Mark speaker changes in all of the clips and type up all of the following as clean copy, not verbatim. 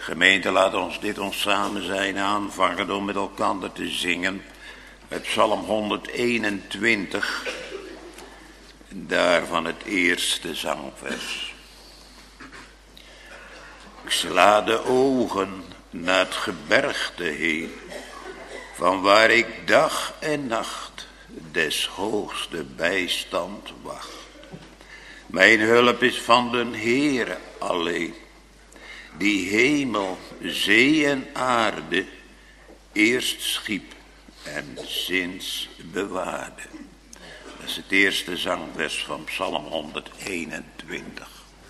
Speaker 1: Gemeente, laat ons dit ons samen zijn aanvangen door met elkaar te zingen. Het Psalm 121, daarvan het eerste zangvers. Ik sla de ogen naar het gebergte heen, van waar ik dag en nacht des hoogste bijstand wacht. Mijn hulp is van den Heere alleen, die hemel, zee en aarde eerst schiep en sinds bewaarde. Dat is het eerste zangvers van Psalm 121.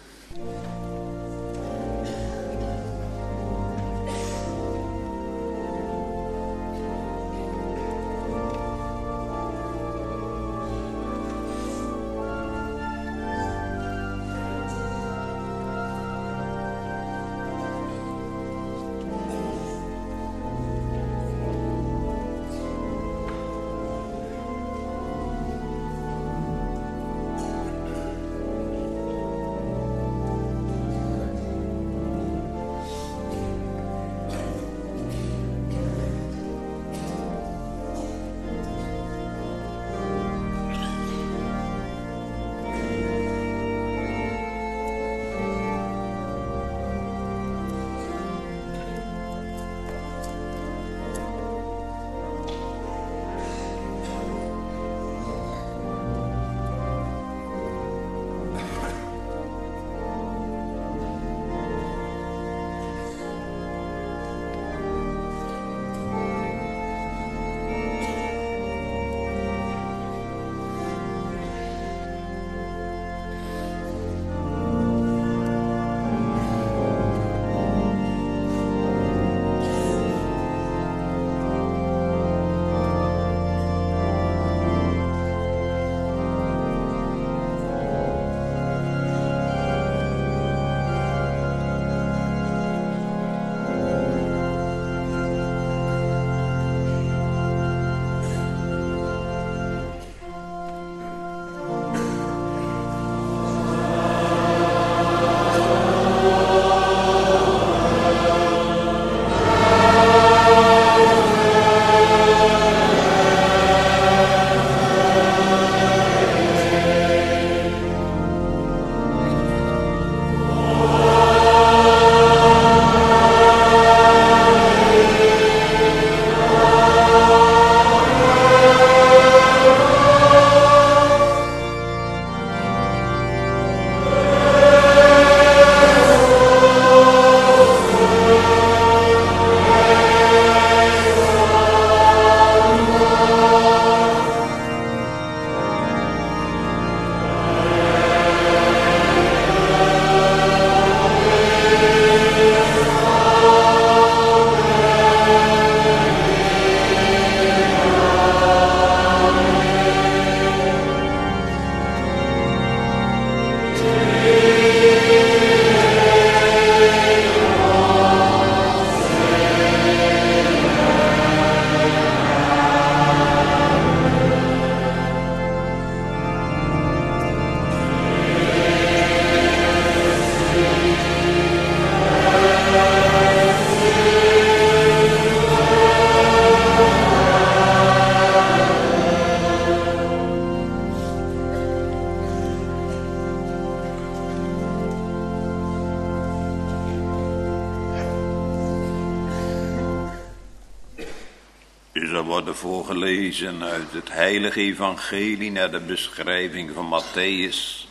Speaker 1: Voorgelezen uit het heilige evangelie naar de beschrijving van Matthäus,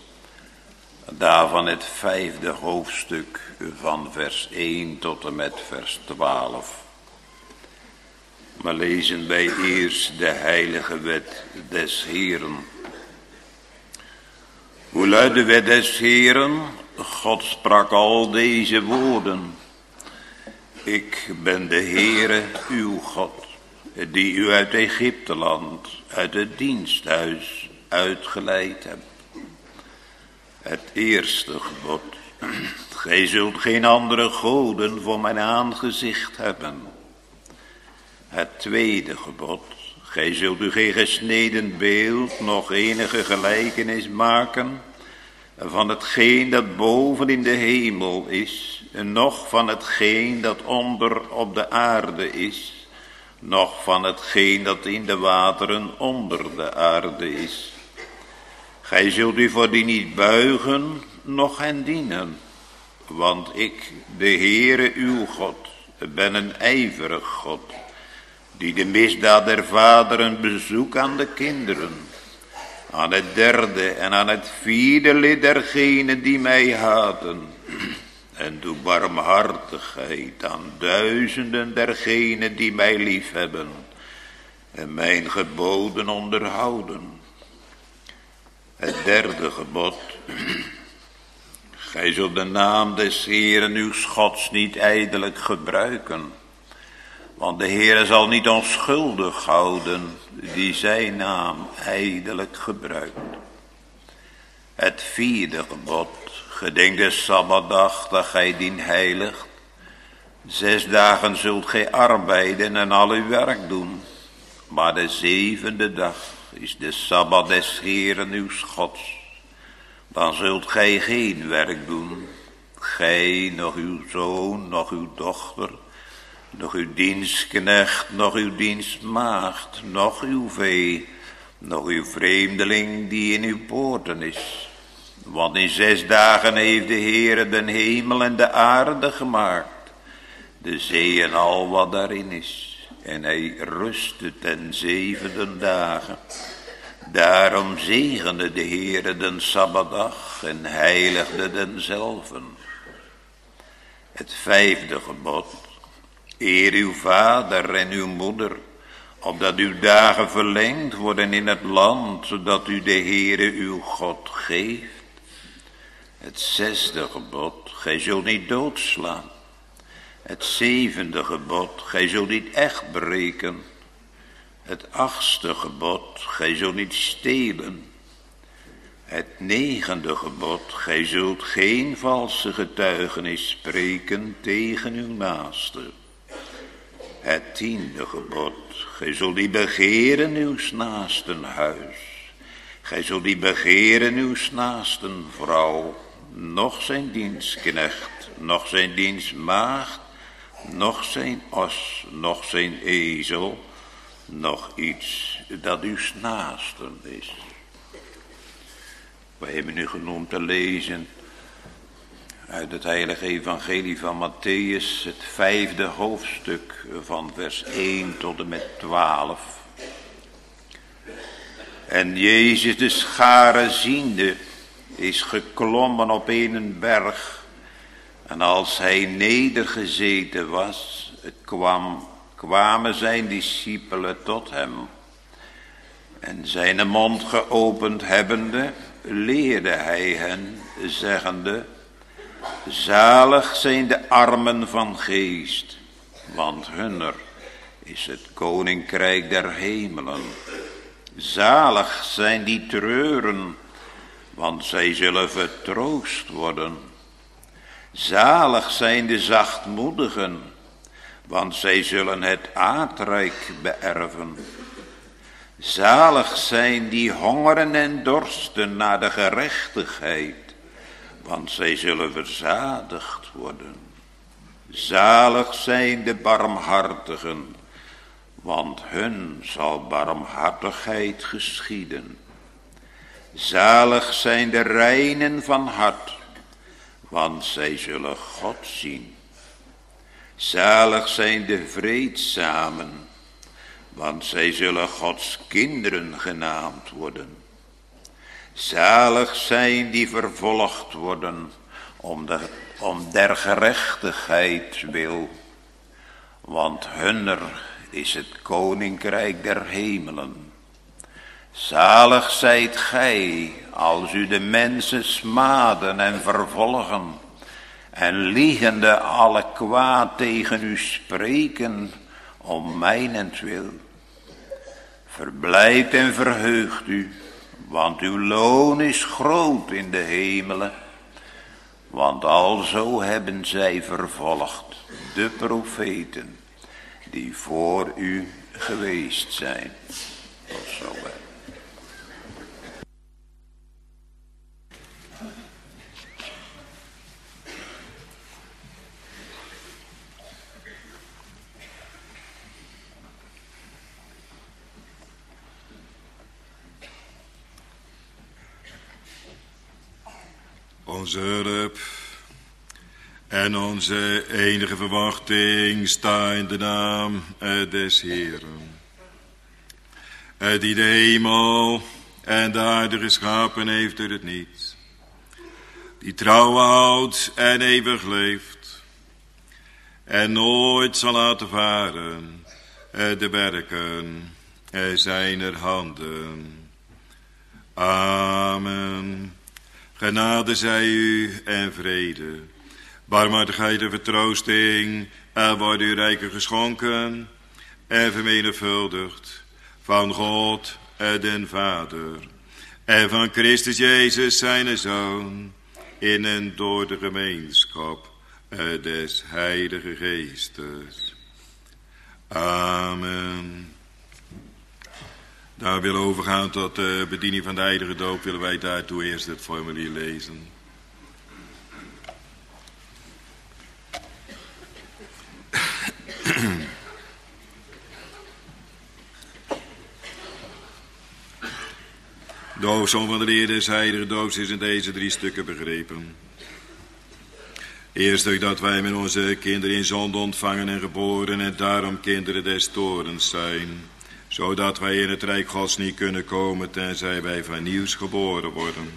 Speaker 1: daarvan het 5e hoofdstuk van vers 1 tot en met vers 12. Maar lezen wij eerst de heilige wet des Heeren. Hoe luidt de wet des Heeren? God sprak al deze woorden. Ik ben de Heere uw God, die u uit Egypteland, uit het diensthuis uitgeleid hebt. Het eerste gebod: gij zult geen andere goden voor mijn aangezicht hebben. Het tweede gebod: gij zult u geen gesneden beeld, nog enige gelijkenis maken van hetgeen dat boven in de hemel is, noch van hetgeen dat onder op de aarde is, noch van hetgeen dat in de wateren onder de aarde is. Gij zult u voor die niet buigen, noch hen dienen, want ik, de Heere uw God, ben een ijverig God, die de misdaad der vaderen bezoekt aan de kinderen, aan het derde en aan het vierde lid dergenen die mij haten, en doe barmhartigheid aan duizenden dergenen die mij liefhebben en mijn geboden onderhouden. Het derde gebod: gij zult de naam des Heeren uw Gods niet ijdelijk gebruiken, want de Heere zal niet onschuldig houden die zijn naam ijdelijk gebruikt. Het vierde gebod: gedenk de Sabbatdag dat gij dien heiligt. 6 dagen zult gij arbeiden en al uw werk doen, maar de 7e dag is de Sabbat des Heeren uw Gods. Dan zult gij geen werk doen, gij, noch uw zoon, noch uw dochter, noch uw dienstknecht, noch uw dienstmaagd, noch uw vee, noch uw vreemdeling die in uw poorten is. Want in 6 dagen heeft de Heere den hemel en de aarde gemaakt, de zee en al wat daarin is. En hij rustte ten 7e dagen. Daarom zegende de Heere den Sabbatdag en heiligde denzelven. Het 5e gebod: eer uw vader en uw moeder, opdat uw dagen verlengd worden in het land, zodat u de Heere uw God geeft. Het 6e gebod: gij zult niet doodslaan. Het 7e gebod: gij zult niet echt breken. Het 8e gebod: gij zult niet stelen. Het 9e gebod: gij zult geen valse getuigenis spreken tegen uw naaste. Het 10e gebod: gij zult niet begeren uws naasten huis. Gij zult niet begeren uws naasten vrouw, noch zijn dienstknecht, noch zijn dienstmaagd, noch zijn os, noch zijn ezel, nog iets dat uw naasten is. Wij hebben nu genoemd te lezen uit het heilige evangelie van Matthäus, het 5e hoofdstuk van vers 1 tot en met 12. En Jezus de scharen ziende is geklommen op een berg, en als hij nedergezeten was, kwamen zijn discipelen tot hem. En zijn mond geopend hebbende, leerde hij hen, zeggende: zalig zijn de armen van geest, want hunner is het koninkrijk der hemelen. Zalig zijn die treuren, want zij zullen vertroost worden. Zalig zijn de zachtmoedigen, want zij zullen het aardrijk beërven. Zalig zijn die hongeren en dorsten naar de gerechtigheid, want zij zullen verzadigd worden. Zalig zijn de barmhartigen, want hun zal barmhartigheid geschieden. Zalig zijn de reinen van hart, want zij zullen God zien. Zalig zijn de vreedzamen, want zij zullen Gods kinderen genaamd worden. Zalig zijn die vervolgd worden om der gerechtigheid wil, want hunner is het koninkrijk der hemelen. Zalig zijt gij, als u de mensen smaden en vervolgen, en liegende alle kwaad tegen u spreken, om mijnentwil. Verblijd en verheugt u, want uw loon is groot in de hemelen. Want alzo hebben zij vervolgd de profeten die voor u geweest zijn. Tot zover.
Speaker 2: Onze hulp en onze enige verwachting sta in de naam des Heeren, die de hemel en de aarde geschapen heeft uit het niets, die trouw houdt en eeuwig leeft en nooit zal laten varen de werken zijner handen. Amen. Genade zij u en vrede, barmhartigheid en vertroosting, worden u rijker geschonken en vermenigvuldigd van God den Vader en van Christus Jezus zijn Zoon, in en door de gemeenschap des Heilige Geestes. Amen. Daar willen overgaan tot de bediening van de heilige doop, willen wij daartoe eerst het formulier lezen. De hoofdsom van de leer des heilige doops is in deze 3 stukken begrepen. Eerst dat wij met onze kinderen in zonde ontvangen en geboren en daarom kinderen des torens zijn, zodat wij in het rijk Gods niet kunnen komen tenzij wij van nieuws geboren worden.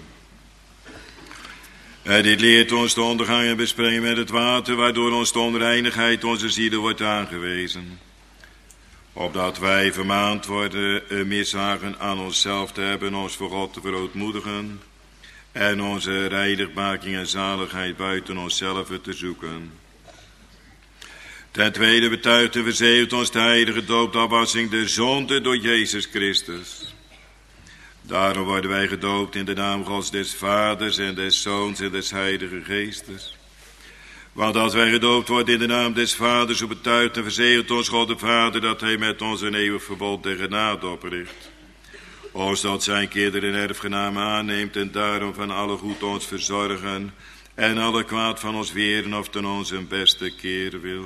Speaker 2: Dit leert ons te ondergaan en besprengen met het water, waardoor ons de onreinigheid onze zielen wordt aangewezen. Opdat wij vermaand worden mishagen aan onszelf te hebben, ons voor God te verootmoedigen en onze reinigmaking en zaligheid buiten onszelf te zoeken. Ten tweede betuigt en verzegelt ons de heilige doop de afwassing der zonde door Jezus Christus. Daarom worden wij gedoopt in de naam Gods des Vaders en des Zoons en des Heilige Geestes. Want als wij gedoopt worden in de naam des Vaders, zo betuigt en verzegelt ons God de Vader dat hij met ons een eeuwig verbond der genade opricht. Ons dat zijn kinderen en erfgenamen aanneemt en daarom van alle goed ons verzorgen en alle kwaad van ons weren of ten onze beste keren wil.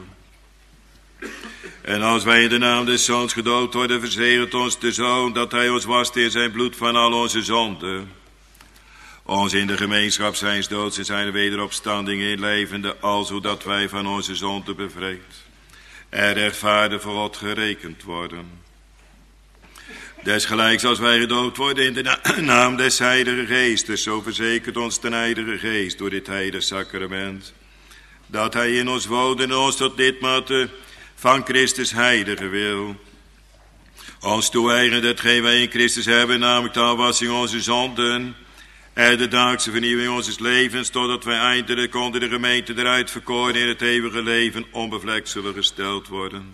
Speaker 2: En als wij in de naam des Zoons gedoopt worden, verzegelt ons de Zoon dat hij ons wast in zijn bloed van al onze zonden. Ons in de gemeenschap zijns doods en zijn wederopstanding inlevende, alzodat wij van onze zonden bevrijd en rechtvaardig voor God gerekend worden. Desgelijks als wij gedoopt worden in de naam des Heilige Geestes, zo verzekert ons de Heilige Geest door dit heilige sacrament, dat hij in ons woont en ons tot lidmaten van Christus heilige wil. Ons toe-eigenen datgene wij in Christus hebben, namelijk de afwassing onze zonden en de dagelijkse vernieuwing onze levens, totdat wij eindelijk onder de gemeente eruit verkoren in het eeuwige leven onbevlekt zullen gesteld worden.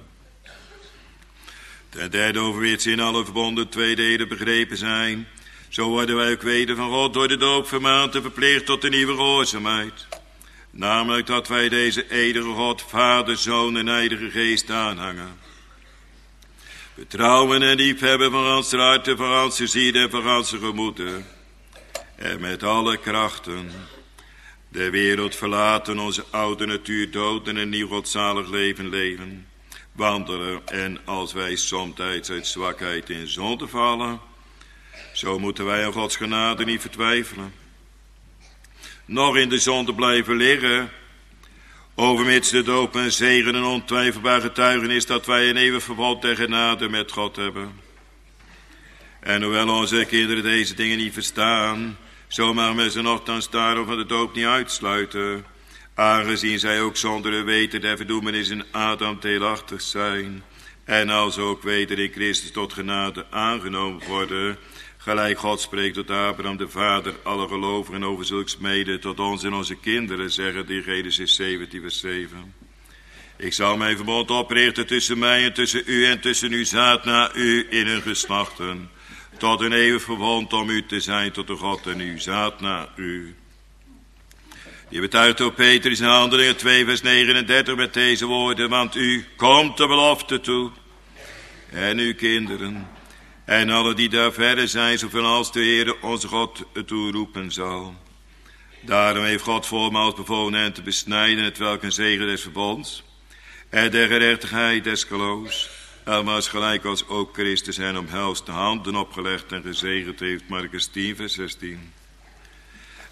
Speaker 2: Ten derde overweert in alle verbonden 2 delen begrepen zijn. Zo worden wij ook weder van God door de doop vermaand en verplicht tot de nieuwe gehoorzaamheid. Namelijk dat wij deze eeuwige God, Vader, Zoon en Heilige Geest aanhangen. Vertrouwen en liefhebben van onze harten, van onze ziel en van onze gemoeden. En met alle krachten de wereld verlaten, onze oude natuur doden en nieuw godzalig leven leven. Wandelen en als wij somtijds uit zwakheid in zonde vallen, zo moeten wij aan Gods genade niet vertwijfelen. Nog in de zonde blijven liggen, overmits de doop en zegen een ontwijfelbaar getuigenis dat wij een eeuwig verbond der genade met God hebben. En hoewel onze kinderen deze dingen niet verstaan, zo mag men ze nogthans daarom van de doop niet uitsluiten, aangezien zij ook zonder weten der verdoemenis in Adam deelachtig zijn, en als ook weder in Christus tot genade aangenomen worden, gelijk God spreekt tot Abraham de vader, alle gelovigen over zulks mede tot ons en onze kinderen, zeggen in Genesis 17 vers 7. Ik zal mijn verbond oprichten tussen mij en tussen u en tussen uw zaad na u in hun geslachten, tot een eeuwig verbond om u te zijn tot de God en uw zaad na u. Je betuigt door Petrus in Handelingen 2 vers 39 met deze woorden, want u komt de belofte toe en uw kinderen en alle die daar verder zijn, zoveel als de Heer onze God toeroepen zal. Daarom heeft God voormaals bevolen hen te besnijden, het welk een zegen des verbonds en der gerechtigheid des geloofs, en was gelijk als ook Christus hen omhelst de handen opgelegd en gezegend heeft, Markus 10 vers 16.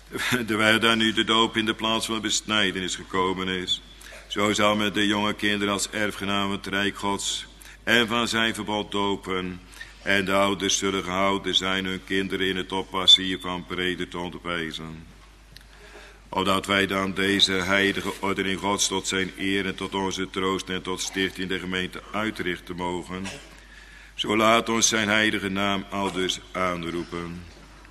Speaker 2: Terwijl daar nu de doop in de plaats van besnijdenis gekomen is, zo zal met de jonge kinderen als erfgenamen het rijk Gods en van zijn verbod dopen. En de ouders zullen gehouden zijn hun kinderen in het oppassen hiervan breder te onderwijzen. Opdat wij dan deze heilige ordening Gods tot zijn eer en tot onze troost en tot stichting de gemeente uitrichten mogen. Zo laat ons zijn heilige naam aldus aanroepen.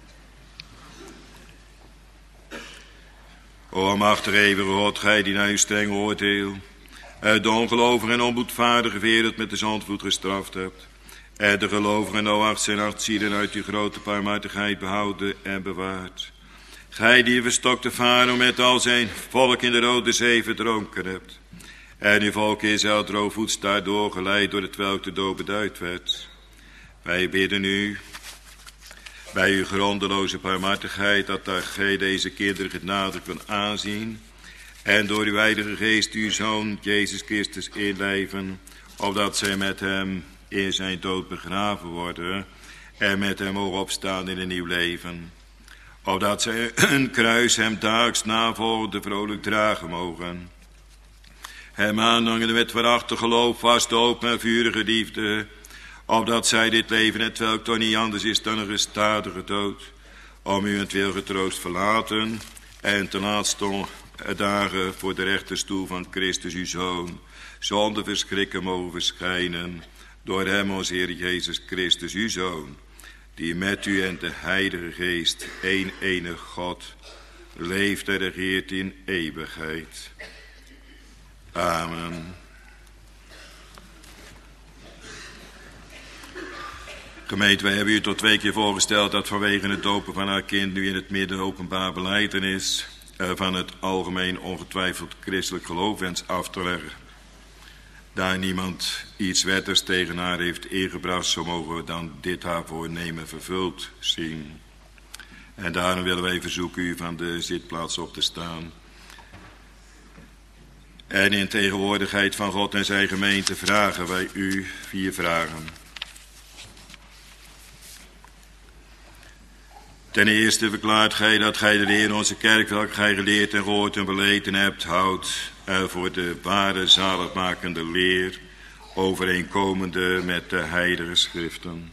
Speaker 2: O almachtige eeuwige God, gij die naar uw streng oordeel de ongelovige en onboedvaardige wereld met de zondvloed gestraft hebt, en de gelovigen Noachs en 8 zielen uit uw grote barmhartigheid behouden en bewaard. Gij die verstokte Farao met al zijn volk in de Rode Zee verdronken hebt, en uw volk Israël droogvoets daardoor geleid door hetwelk de dood beduid werd. Wij bidden u bij uw grondeloze barmhartigheid dat gij deze kinderen genadig kunt aanzien en door uw heilige geest uw Zoon Jezus Christus inlijven, opdat zij met hem in zijn dood begraven worden en met hem mogen opstaan in een nieuw leven. Opdat zij een kruis hem daags navolgende vrolijk dragen mogen. Hem aanhangende met waarachtig geloof, vaste hoop en vurige liefde, opdat zij dit leven, hetwelk toch niet anders is dan een gestadige dood, om u het getroost verlaten en ten laatste dagen voor de rechterstoel van Christus uw Zoon, zonder verschrikken mogen verschijnen, door hem ons Heer Jezus Christus uw Zoon, die met u en de Heilige Geest, één enig God, leeft en regeert in eeuwigheid. Amen. Gemeente, wij hebben u tot 2 keer voorgesteld dat vanwege het dopen van haar kind nu in het midden openbaar belijdenis van het algemeen ongetwijfeld christelijk geloof wens af te leggen. Daar niemand iets wetters tegen haar heeft ingebracht, zo mogen we dan dit haar voornemen vervuld zien. En daarom willen wij verzoeken u van de zitplaats op te staan. En in tegenwoordigheid van God en zijn gemeente vragen wij u 4 vragen. Ten eerste verklaart gij dat gij de leer in onze kerk, welke gij geleerd en gehoord en beleten hebt, houdt voor de ware zaligmakende leer, overeenkomende met de heilige schriften.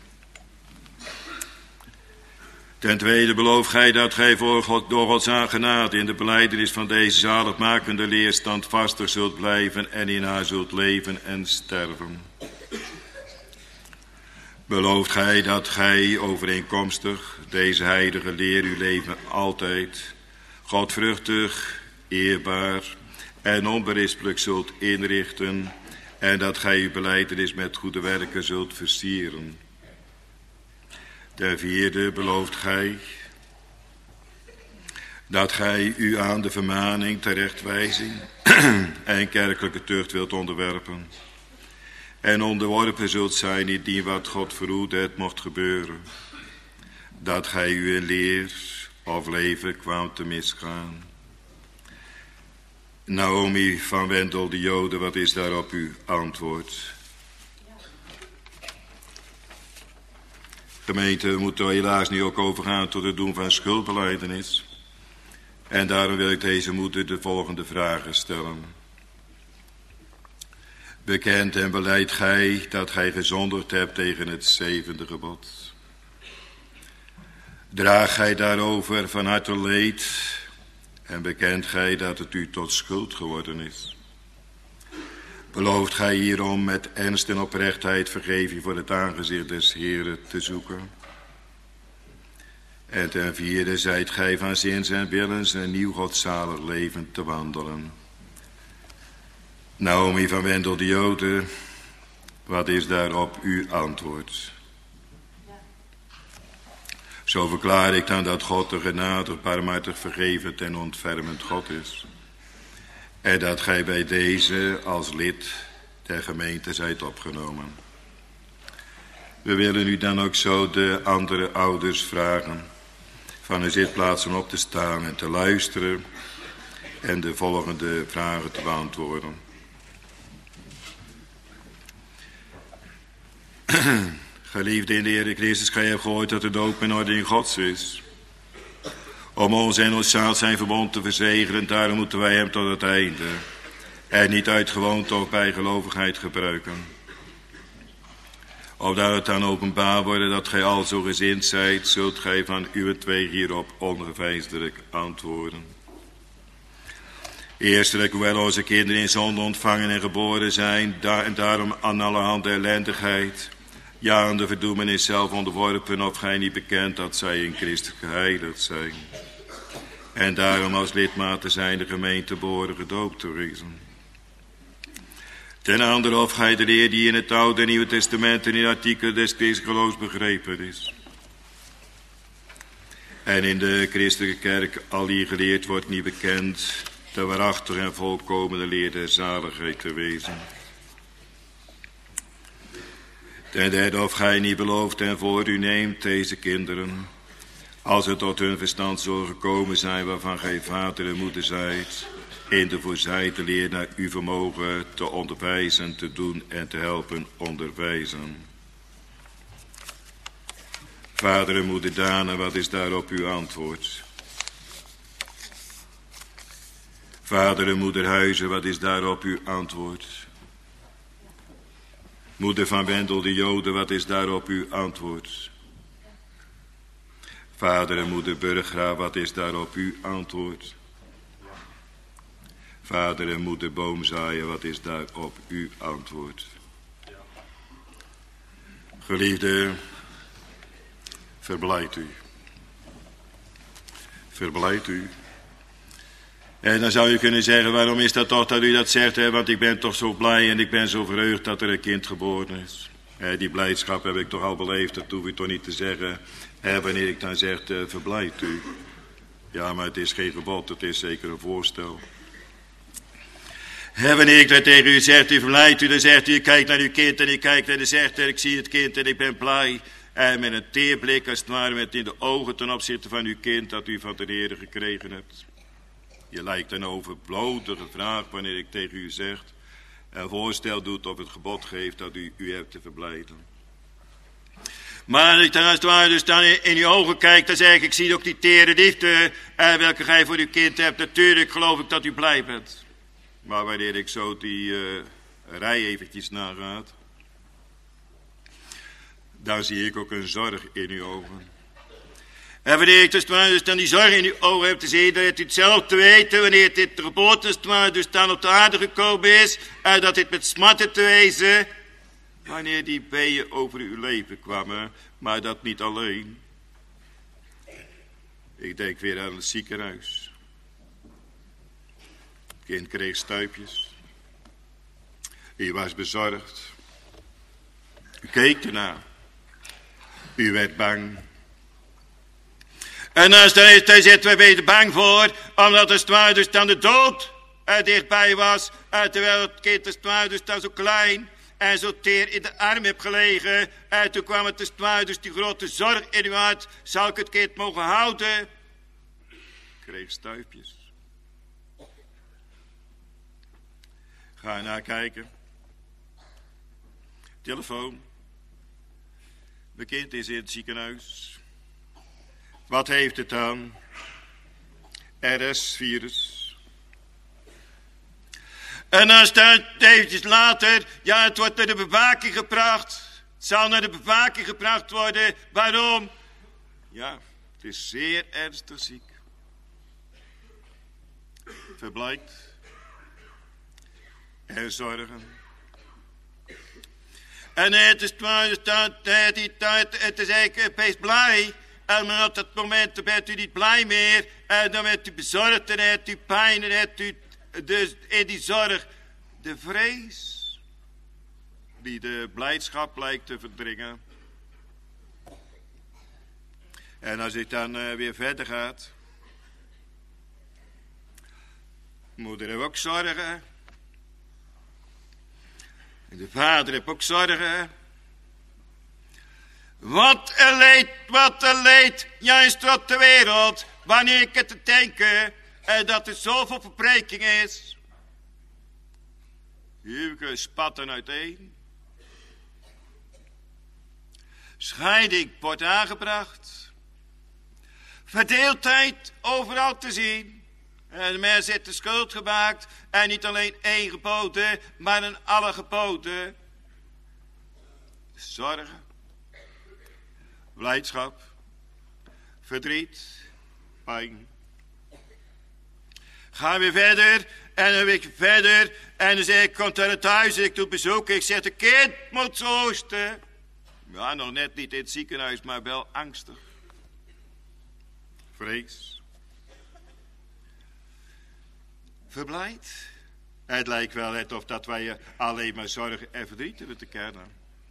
Speaker 2: Ten tweede belooft gij dat gij door Gods genade in de belijdenis van deze zaligmakende leer standvastig zult blijven en in haar zult leven en sterven. Belooft gij dat gij overeenkomstig deze heilige leer uw leven altijd godvruchtig, eerbaar en onberispelijk zult inrichten en dat gij uw belijdenis met goede werken zult versieren. Ten vierde belooft gij dat gij u aan de vermaning, terechtwijzing en kerkelijke tucht wilt onderwerpen en onderworpen zult zijn indien wat God verhoede het mocht gebeuren, dat gij u in leer of leven kwam te misgaan. Naomi van Wendel de Jode, wat is daarop uw antwoord? Gemeente, we moeten helaas nu ook overgaan tot het doen van schuldbelijdenis. En daarom wil ik deze moeder de volgende vragen stellen. Bekent en belijdt gij dat gij gezondigd hebt tegen het 7e gebod? Draagt gij daarover van harte leed en bekent gij dat het u tot schuld geworden is? Belooft gij hierom met ernst en oprechtheid vergeving voor het aangezicht des Heeren te zoeken? En ten vierde zijt gij van zins en willens een nieuw godzalig leven te wandelen. Naomi van Wendel de Jode, wat is daarop uw antwoord? Zo verklaar ik dan dat God de genadig, barmhartig, vergevend en ontfermend God is. En dat gij bij deze als lid der gemeente zijt opgenomen. We willen u dan ook zo de andere ouders vragen van hun zitplaatsen op te staan en te luisteren en de volgende vragen te beantwoorden. Geliefde in de Heer Christus, gij hebt gehoord dat de doop een ordening Gods is. om ons en ons zaad zijn verbond te verzegelen. Daarom moeten wij hem tot het einde en niet uit gewoonte of bijgelovigheid gebruiken. Opdat het dan openbaar worden dat gij al zo gezind zijt, zult gij van uw twee hierop ongeveinsdelijk antwoorden. Eerstelijk, hoewel onze kinderen in zonde ontvangen en geboren zijn, en daarom aan allerhande ellendigheid, ja aan de verdoemenis zelf onderworpen, of gij niet bekend dat zij in Christus geheiligd zijn. En daarom als lidmaten zijn de gemeente behoren gedoopt te wezen. Ten andere of gij de leer die in het Oude en Nieuwe Testament en in artikelen des Christgeloofs begrepen is. En in de christelijke kerk al die geleerd wordt niet bekend, de waarachtige en volkomene leer der zaligheid te wezen. Ten derde of gij niet belooft en voor u neemt deze kinderen, als het tot hun verstand zal gekomen zijn waarvan gij vader en moeder zijt, in de voor zij te leer naar uw vermogen te onderwijzen, te doen en te helpen onderwijzen. Vader en moeder Dana, wat is daarop uw antwoord? Vader en moeder Huizen, wat is daarop uw antwoord? Moeder van Wendel de Joden, wat is daarop uw antwoord? Vader en moeder Burgra, wat is daarop uw antwoord? Vader en moeder Boomzaaien, wat is daarop uw antwoord? Geliefde, verblijd u. Verblijd u. En dan zou je kunnen zeggen, waarom is dat toch dat u dat zegt? Hè? Want ik ben toch zo blij en ik ben zo verheugd dat er een kind geboren is. Die blijdschap heb ik toch al beleefd, dat hoef ik toch niet te zeggen. Wanneer ik dan zeg, verblijd u. Ja, maar het is geen gebod, het is zeker een voorstel. Wanneer ik dat tegen u zeg, u verblijd u, dan zegt u, ik kijk naar uw kind en ik kijk naar de zegt en ik zie het kind en ik ben blij. En met een teerblik, als het ware, met in de ogen ten opzichte van uw kind dat u van de Heere gekregen hebt. Je lijkt een overblodige vraag wanneer ik tegen u zeg en voorstel doet of het gebod geeft dat u hebt te verblijden. Maar als ik dan als het ware dus dan in uw ogen kijk, dan zeg ik zie ook die tere liefde welke gij voor uw kind hebt. Natuurlijk geloof ik dat u blij bent. Maar wanneer ik zo die rij eventjes nagaat, dan zie ik ook een zorg in uw ogen. En wanneer ik dus dan die zorg in uw ogen heb te zien, dat u het zelf te weten, wanneer dit de geboorte dus dan op de aarde gekomen is, en dat dit met smarten te wezen, wanneer die weeën over uw leven kwamen, maar dat niet alleen. Ik denk weer aan het ziekenhuis. Het kind kreeg stuipjes. U was bezorgd. U keek ernaar. U werd bang. En als dan zitten we weer bang voor, omdat het ware dus dan de dood dichtbij was, terwijl het kind het ware dus dan zo klein en zo teer in de arm heb gelegen. En toen kwam het ware dus die grote zorg in uw hart, zal ik het kind mogen houden? Ik kreeg stuipjes. Ga naar kijken. Telefoon. Mijn kind is in het ziekenhuis. Wat heeft het dan? RS-virus. En als dan eventjes later, ja, het wordt naar de bewaking gebracht. Het zal naar de bewaking gebracht worden. Waarom? Ja, het is zeer ernstig ziek. Verblijkt. En zorgen. En het is eigenlijk best blij. En op dat moment bent u niet blij meer. En dan bent u bezorgd en hebt u pijn en hebt u dus in die zorg de vrees. Die de blijdschap lijkt te verdringen. En als ik dan weer verder gaat. Moeder heeft ook zorgen. En de vader heeft ook zorgen. Wat een leed, juist op de wereld, wanneer ik het te denken dat er zoveel verbreking is. Huwelijken spatten uiteen. Scheiding wordt aangebracht. Verdeeldheid overal te zien. En de mens heeft de schuld gemaakt. En niet alleen één geboden, maar in alle geboden. Zorgen. Blijdschap. Verdriet. Pijn. Gaan we verder. En een week verder. En dan zeg ik, kom naar het huis. Ik doe bezoek. Ik zeg, de kind moet troosten. Ja, nog net niet in het ziekenhuis, maar wel angstig. Vrees. Verblijd. Het lijkt wel net of dat wij alleen maar zorgen en verdriet hebben te kennen.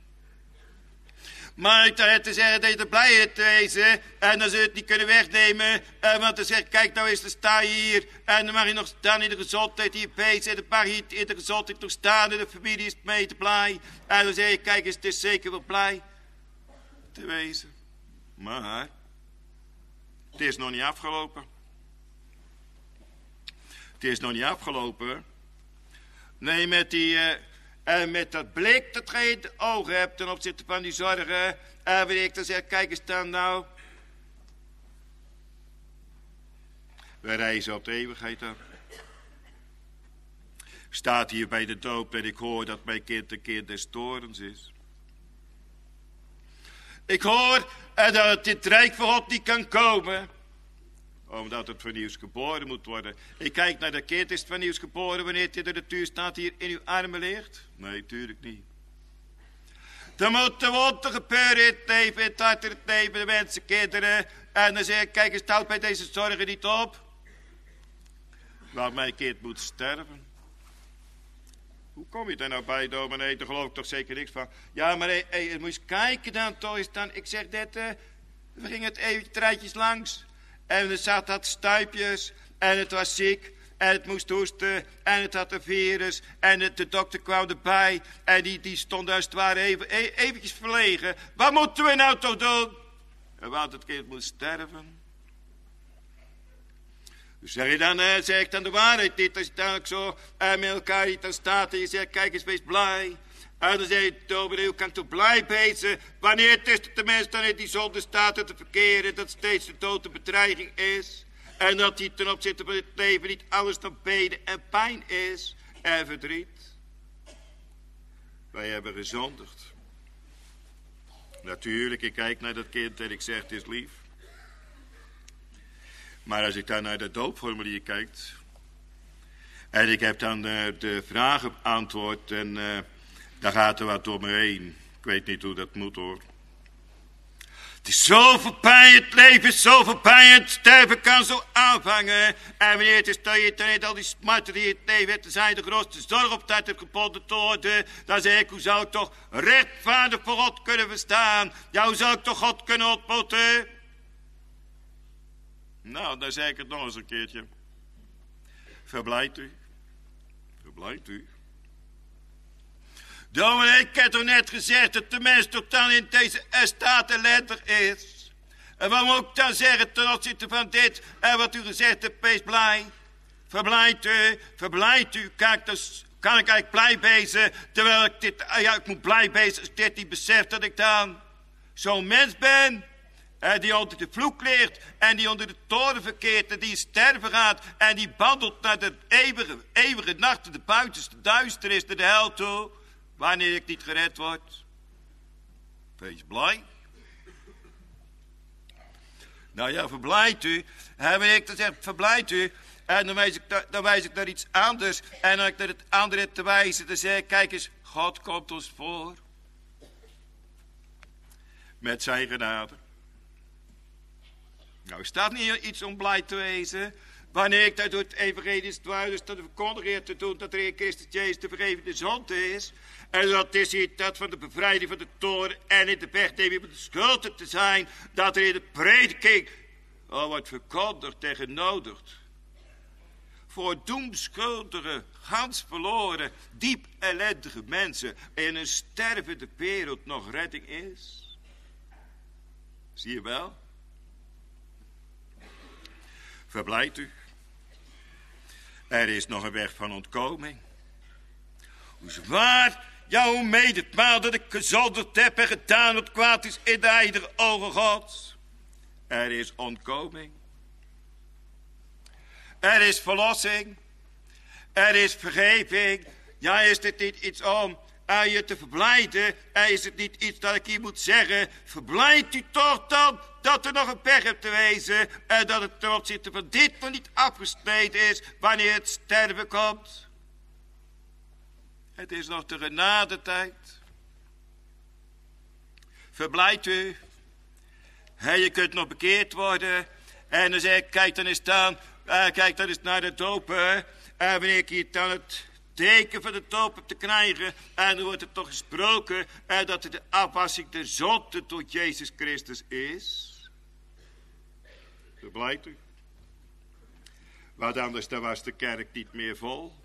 Speaker 2: Maar ik dacht te zeggen dat je er blij in te wezen. En dan zul je het niet kunnen wegnemen. Want dan zeg ik, kijk nou eens, dan sta je hier. En dan mag je nog staan in de gezondheid hier bezig. En dan mag je in de gezondheid nog staan. En de familie is mee te blij. En dan zeg je, kijk eens, het is zeker wel blij te wezen. Maar het is nog niet afgelopen. Het is nog niet afgelopen. Nee, met dat blik dat je in de ogen hebt ten opzichte van die zorgen. En wanneer ik dan zeg, kijk eens dan nou. We reizen op de eeuwigheid af. Staat hier bij de doop en ik hoor dat mijn kind een kind des torens is. Ik hoor dat dit rijk van God niet kan komen. Omdat het vernieuws geboren moet worden. Ik kijk naar de kind, is het vernieuws geboren wanneer het in de natuur staat hier in uw armen ligt? Nee, tuurlijk niet. Er moet de wonder gebeuren in het leven, in het hart, in het leven, de mensen, kinderen. En dan zeg ik, kijk eens, houd bij deze zorgen niet op. Want mijn kind moet sterven. Hoe kom je daar nou bij, dominee? Daar geloof ik toch zeker niks van. Ja, maar moet je eens kijken dan toch eens dan. Ik zeg net, we gingen het eventjes treintjes langs. En er zat dat stuipjes. En het was ziek. En het moest hoesten. En het had een virus. En de dokter kwam erbij. En die stond als het ware eventjes verlegen. Wat moeten we nou toch doen? Want het kind moet sterven. Dus zeg ik dan de waarheid niet. Als je dan ook zo met elkaar niet aan staat. En je zegt, kijk eens, wees blij. En dan zeg je, dominee, hoe kan ik toch blij wezen? Wanneer het is dat de mens dan in die zonde staat te verkeren. Dat steeds de dood een bedreiging is. En dat hij ten opzichte van het leven niet alles dan beden en pijn is. En verdriet. Wij hebben gezondigd. Natuurlijk, ik kijk naar dat kind en ik zeg, het is lief. Maar als ik dan naar dat doopformulier kijk. En ik heb dan de vragen beantwoord. En daar gaat er wat door me heen. Ik weet niet hoe dat moet hoor. Het is zo voorbij, het leven is zo voorbij. Het sterven kan zo aanvangen. En wanneer het is dat je ten al die smarten die het leven hebt. Dan zijn de grootste zorg op tijd hebt gebonden te worden. Dan zeg ik, hoe zou ik toch rechtvaardig voor God kunnen verstaan? Ja, hoe zou ik toch God kunnen ontmoeten? Nou, dan zeg ik het nog eens een keertje. Verblijdt u. Verblijdt u. Dominee, ik heb toch net gezegd dat de mens toch dan in deze staat ellendig is. En wat moet ik dan zeggen ten opzichte van dit en wat u gezegd hebt, wees blij. Verblijdt u, verblijdt u. Kan ik eigenlijk blij wezen, terwijl ik dit, ik moet blij wezen als ik dit niet besef dat ik dan zo'n mens ben. Die onder de vloek ligt en die onder de toren verkeert en die sterven gaat en die wandelt naar de eeuwige nacht, de buitenste duisternis, naar de hel toe, wanneer ik niet gered word. Wees blij. Nou ja, verblijdt u. Wanneer ik dan zeg, verblijdt u, en dan wijs ik naar iets anders en dan ik naar het andere te wijzen, dan zeg ik, kijk eens, God komt ons voor. Met zijn genade. Nou, is dat niet iets om blij te wezen? Wanneer ik dat door het evangelie dus tot de verkondiging te doen dat er in Christus Jezus de vergeving de zonde is. En dat is hier dat van de bevrijding van de toren en in de wegneming van de schulden te zijn. Dat er in de prediking wordt verkondigd en genodigd. Voor doemschuldige, gans verloren, diep ellendige mensen in een stervende wereld nog redding is. Zie je wel? Verblijdt u. Er is nog een weg van ontkoming. Hoe zwaar jou meed het maal dat ik gezondigd heb en gedaan wat kwaad is in de ijdere ogen Gods. Er is ontkoming. Er is verlossing. Er is vergeving. Ja, is dit niet iets om aan je te verblijden? En is het niet iets dat ik hier moet zeggen? Verblijd u toch dan dat er nog een berg hebt te wezen. En dat het ten opzichte van dit nog niet afgesneden is wanneer het sterven komt. Het is nog de genadetijd. Verblijd u. En je kunt nog bekeerd worden. En dan zeg ik, kijk dan eens dan. Kijk dan eens naar de dopen. En wanneer ik hier dan het teken van de doop heb te krijgen. En dan wordt er toch gesproken. En dat het de afwassing der zonde door Jezus Christus is. Verblijd u. Want anders dan was de kerk niet meer vol.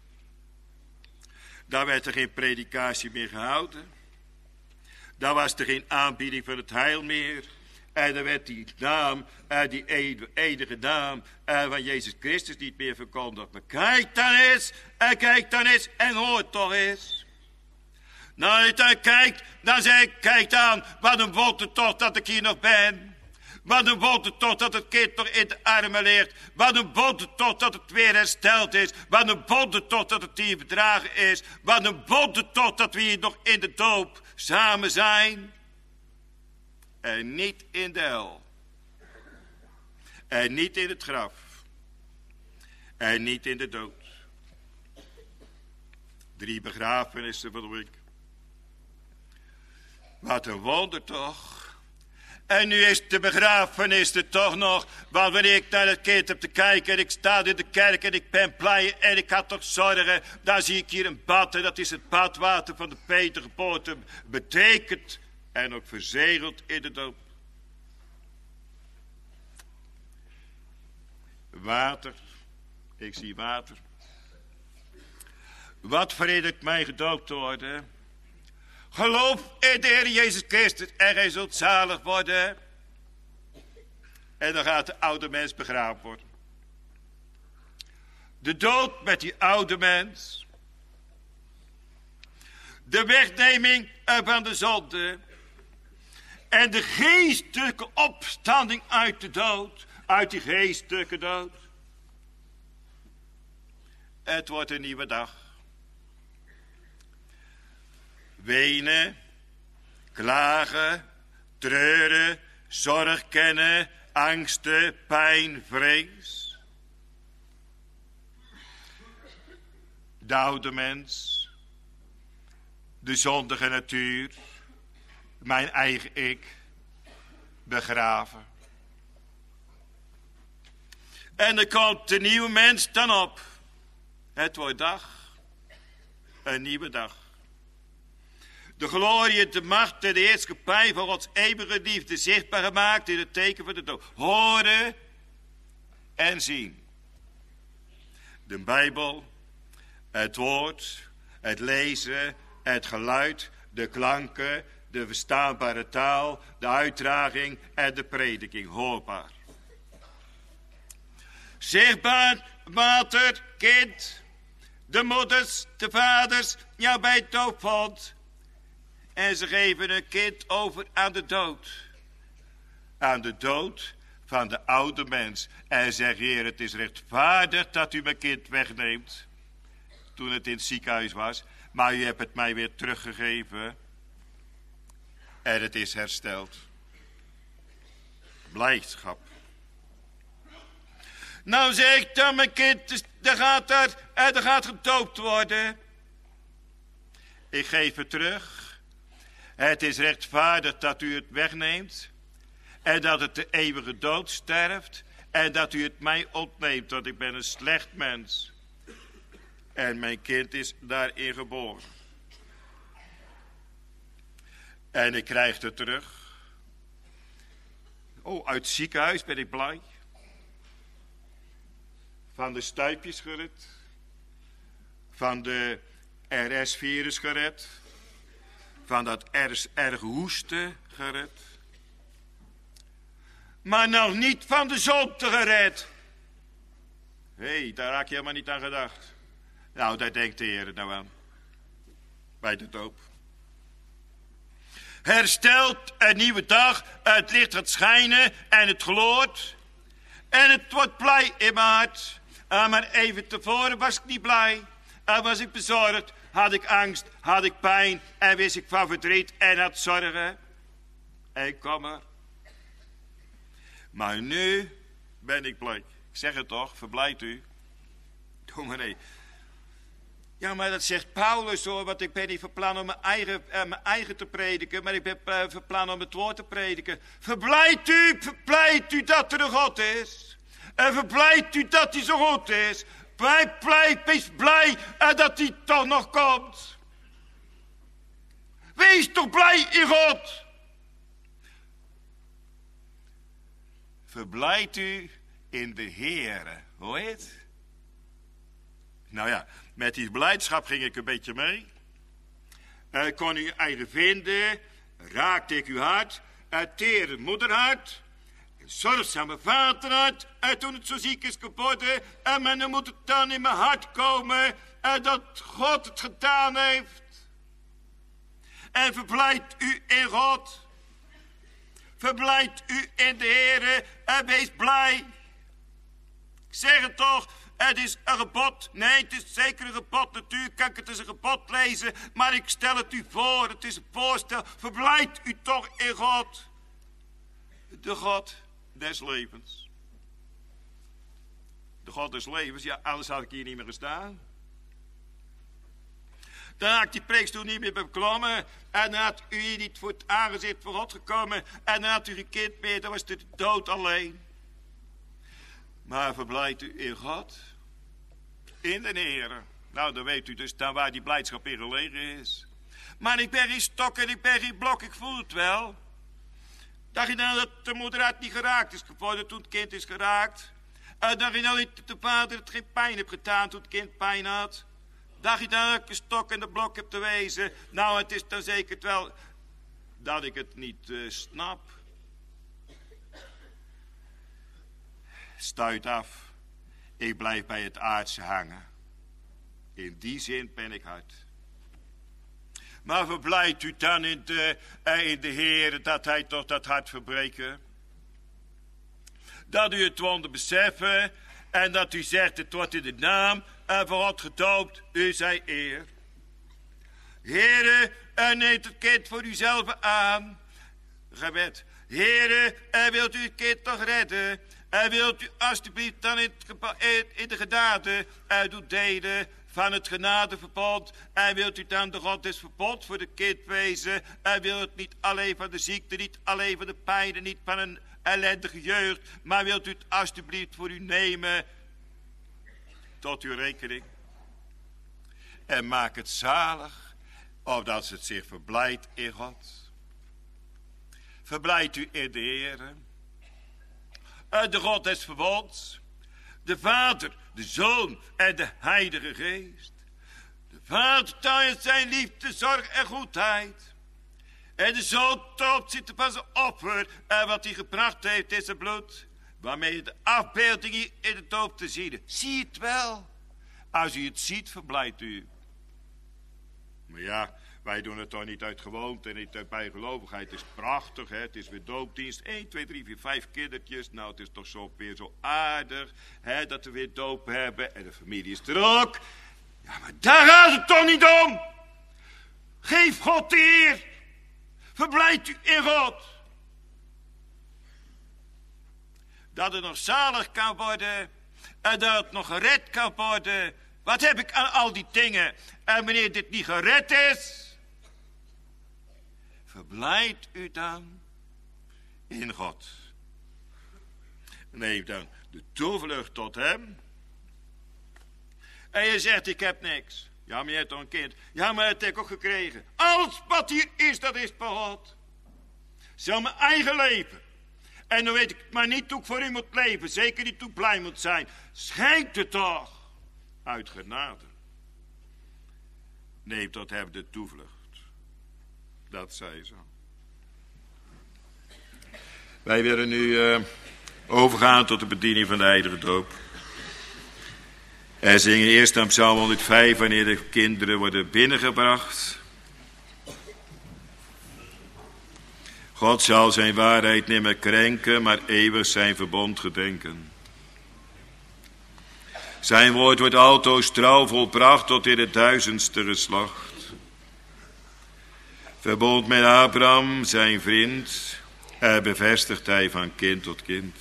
Speaker 2: Dan werd er geen predikatie meer gehouden. Dan was er geen aanbieding van het heil meer. En dan werd die naam, die enige naam van Jezus Christus niet meer verkondigd. Maar kijk dan eens en hoor toch eens. Nou, dan kijkt, dan zeg ik, kijk dan, wat een wonder toch dat ik hier nog ben. Wat een wonder toch dat het kind nog in de armen ligt. Wat een wonder toch dat het weer hersteld is. Wat een wonder toch dat het hier verdragen is. Wat een wonder toch dat we hier nog in de doop samen zijn. En niet in de hel. En niet in het graf. En niet in de dood. 3 begrafenissen van de week. Wat een wonder toch. En nu is de begrafenis er toch nog. Want wanneer ik naar het kind heb te kijken en ik sta in de kerk en ik ben blij en ik had toch zorgen. Dan zie ik hier een bad en dat is het badwater van de Petergeboorte. Betekend en ook verzegeld in de doop. Water. Ik zie water. Wat verhindert mij gedoopt te worden? Geloof in de Heer Jezus Christus en gij zult zalig worden. En dan gaat de oude mens begraven worden. De dood met die oude mens. De wegneming van de zonde. En de geestelijke opstanding uit de dood. Uit die geestelijke dood. Het wordt een nieuwe dag. Wenen, klagen, treuren, zorg kennen, angsten, pijn, vrees. De oude mens, de zondige natuur, mijn eigen ik, begraven. En er komt de nieuwe mens dan op. Het wordt dag, een nieuwe dag. De glorie, de macht en de heerschappij van Gods eeuwige liefde zichtbaar gemaakt in het teken van de dood. Horen en zien. De Bijbel, het woord, het lezen, het geluid, de klanken, de verstaanbare taal, de uitdraging en de prediking. Hoorbaar. Zichtbaar, water, kind, de moeders, de vaders, ja bij het doopvond. En ze geven een kind over aan de dood. Aan de dood van de oude mens. En zeggen, Heer, het is rechtvaardig dat u mijn kind wegneemt. Toen het in het ziekenhuis was. Maar u hebt het mij weer teruggegeven. En het is hersteld. Blijdschap. Nou zeg ik dan, mijn kind, er gaat gedoopt worden. Ik geef het terug. Het is rechtvaardig dat u het wegneemt. En dat het de eeuwige dood sterft. En dat u het mij ontneemt, want ik ben een slecht mens. En mijn kind is daarin geboren. En ik krijg het terug. Oh, uit het ziekenhuis ben ik blij. Van de stuipjes gered. Van de RS-virus gered. Van dat erg hoesten gered. Maar nog niet van de zonde gered. Hé, daar raak je helemaal niet aan gedacht. Nou, daar denkt de Heer nou aan. Bij de doop. herstelt een nieuwe dag, het licht gaat schijnen en het gloort. En het wordt blij in mijn hart. Maar even tevoren was ik niet blij. Was ik bezorgd, had ik angst, had ik pijn en wist ik van verdriet en had zorgen. En kom er. Maar nu ben ik blij. Ik zeg het toch, verblijdt u. Doe maar nee. Ja, maar dat zegt Paulus hoor, want ik ben niet van plan om mijn eigen te prediken, maar ik ben van plan om het woord te prediken. Verblijdt u dat er een God is. En verblijdt u dat hij zo goed is. Wees blij dat hij toch nog komt. Wees toch blij in God. Verblijdt u in de Heere. Hoor je het? Nou ja, met die blijdschap ging ik een beetje mee. Kon u eigen vinden, raakte ik uw hart, teer moederhart, zorgzame vaderhart, toen het zo ziek is geworden, maar dan moet het dan in mijn hart komen, dat God het gedaan heeft. En verblijdt u in God. Verblijdt u in de Heere en wees blij. Ik zeg het toch, het is een gebod. Nee, het is zeker een gebod. Natuurlijk kan ik het als een gebod lezen, maar ik stel het u voor. Het is een voorstel. Verblijdt u toch in God. De God des levens. De God des levens, ja, anders had ik hier niet meer gestaan. Dan had ik die preekstoel niet meer beklommen. En dan had u hier niet voor het aangezicht van God gekomen. En dan had u geen kind meer, dan was de dood alleen. Maar verblijdt u in God, in de Heere. Nou, dan weet u dus dan waar die blijdschap in gelegen is. Maar ik ben geen stok en ik ben geen blok, ik voel het wel. Dacht je nou dat de moeder uit niet geraakt is geworden toen het kind is geraakt? Dacht je nou dat de vader het geen pijn heeft gedaan toen het kind pijn had? Dacht je nou dat ik de stok en de blok heb te wezen? Nou, het is dan zeker wel dat ik het niet snap. Stuit af. Ik blijf bij het aardse hangen. In die zin ben ik hard. Maar verblijdt u dan in de Heer dat hij toch dat hart verbreken. Dat u het wonder beseffen en dat u zegt het wordt in de naam van God gedoopt, u zij eer. Heere, neemt het kind voor uzelf aan. Gebed. Heere, wilt u het kind toch redden? Wilt u alstublieft dan in de genade doet delen van het genadeverbond? Wilt u dan de God des verbond voor de kind wezen? Wilt het niet alleen van de ziekte, niet alleen van de pijn, niet van een ellendige jeugd, maar wilt u het alstublieft voor u nemen tot uw rekening? En maak het zalig, opdat het zich verblijdt in God. Verblijdt u in de Heere. De God des verbonds, de Vader, de Zoon en de Heilige Geest. De Vader tuint zijn liefde, zorg en goedheid. En de Zoon ten opzichte van zijn offer en wat hij gebracht heeft in zijn bloed, waarmee de afbeelding hier in de doop te zien. Zie het wel. Als u het ziet, verblijdt u. Maar ja, wij doen het toch niet uit gewoonte en niet uit bijgelovigheid. Het is prachtig, hè? Het is weer doopdienst. 1, 2, 3, 4, 5 kindertjes. Nou, het is toch zo weer zo aardig, hè, dat we weer doop hebben. En de familie is er ook. Ja, maar daar gaat het toch niet om. Geef God de eer. Verblijdt u in God. Dat het nog zalig kan worden. En dat het nog gered kan worden. Wat heb ik aan al die dingen? En wanneer dit niet gered is, verblijdt u dan in God. Neem dan de toevlucht tot hem. En je zegt, ik heb niks. Ja, maar je hebt toch een kind. Ja, maar dat heb ik ook gekregen. Alles wat hier is, dat is van God. Zo mijn eigen leven. En dan weet ik maar niet hoe ik voor u moet leven. Zeker niet hoe ik blij moet zijn. Schenk het toch uit genade. Neem tot hem de toevlucht. Dat zei zo. Wij willen nu overgaan tot de bediening van de heilige doop. En zingen eerst aan Psalm 105 wanneer de kinderen worden binnengebracht. God zal zijn waarheid nimmer krenken, maar eeuwig zijn verbond gedenken. Zijn woord wordt altoos trouw volbracht tot in het 1000ste geslacht. Verbond met Abraham, zijn vriend, bevestigt hij van kind tot kind.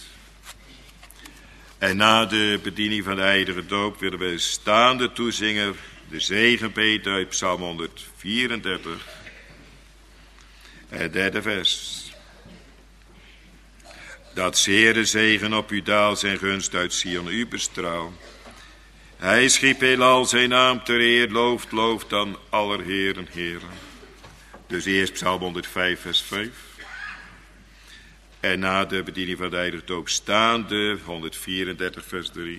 Speaker 2: En na de bediening van de heilige doop willen we staande toezingen de zegenbede uit Psalm 134, het 3e vers. Dat zere zegen op u daalt en gunst uit Sion u bestraal. Hij schiep heelal zijn naam ter eer, looft dan aller heren heren. Dus eerst Psalm 105 vers 5. En na de bediening van de heilige doop staande 134 vers 3.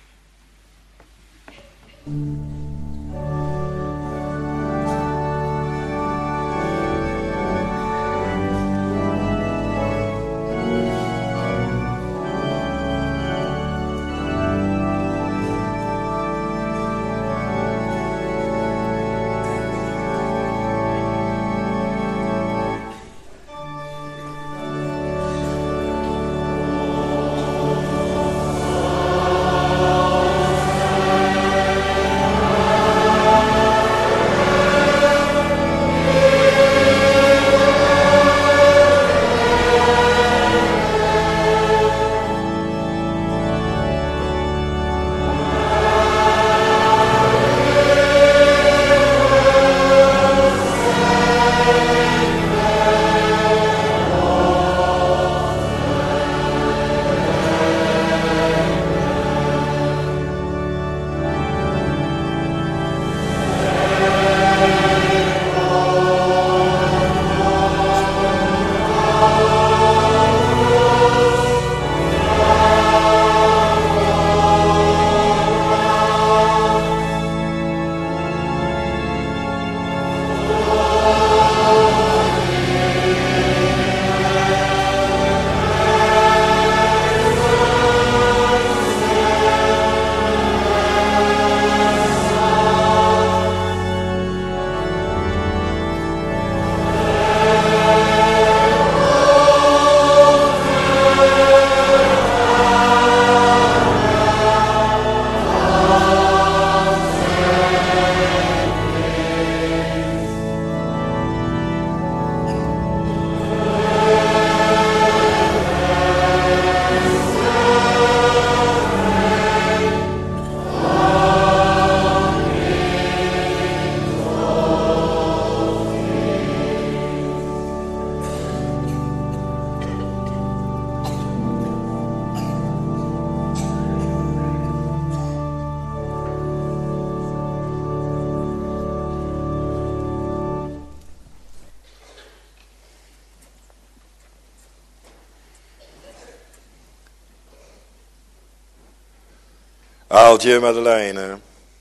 Speaker 2: Aaltje Madeleine,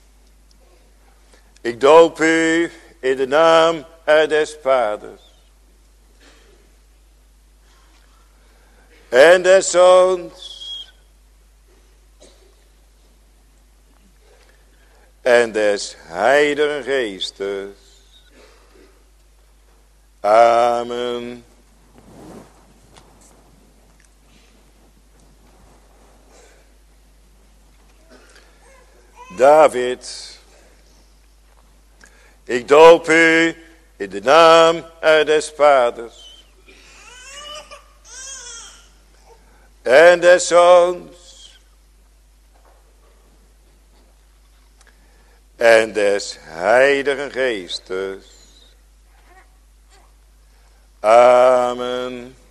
Speaker 2: ik doop u in de naam des Vaders en des Zoons en des Heiligen Geestes. Amen. David, ik doop u in de naam des Vaders en des Zoons en des Heiligen Geestes. Amen.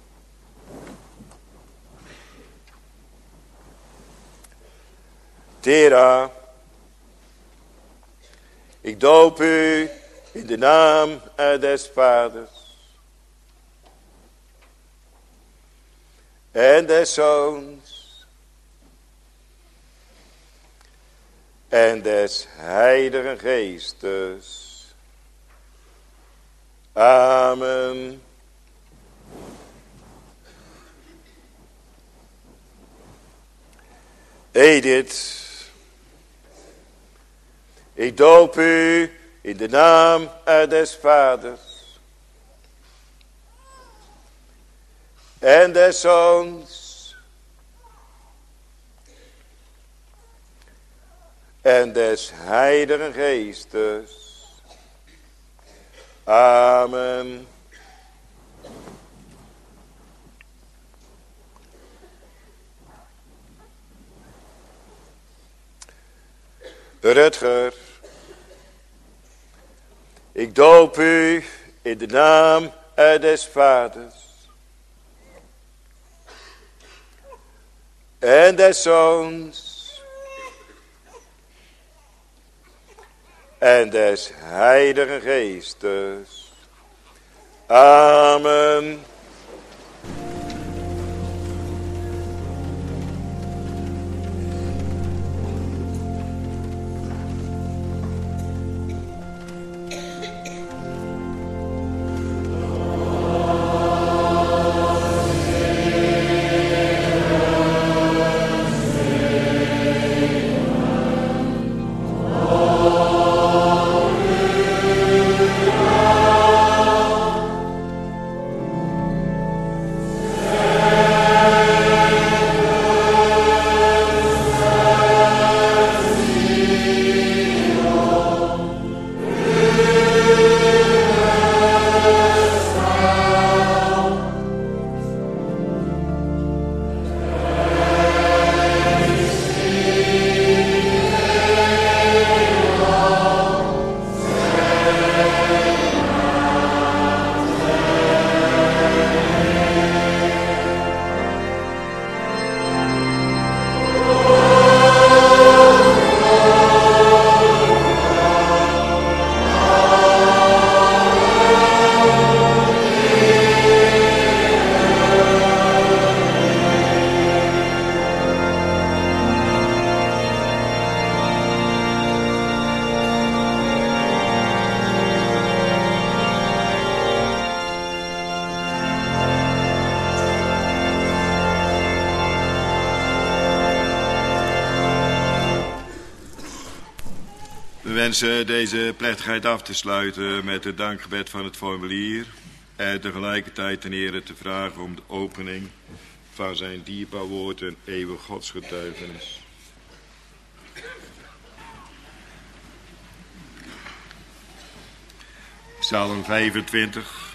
Speaker 2: Tera, ik doop u in de naam des Vaders en des Zoons en des Heiligen Geestes. Amen. Edith, ik doop u in de naam des Vaders
Speaker 3: en des Zoons en des Heiligen Geestes. Amen. Rutger, ik doop u in de naam des Vaders en des Zoons en des Heiligen Geestes. Amen.
Speaker 2: We wensen deze plechtigheid af te sluiten met het dankgebed van het formulier en tegelijkertijd ten Heere te vragen om de opening van zijn dierbaar woord en eeuwig godsgetuigenis. Psalm 25.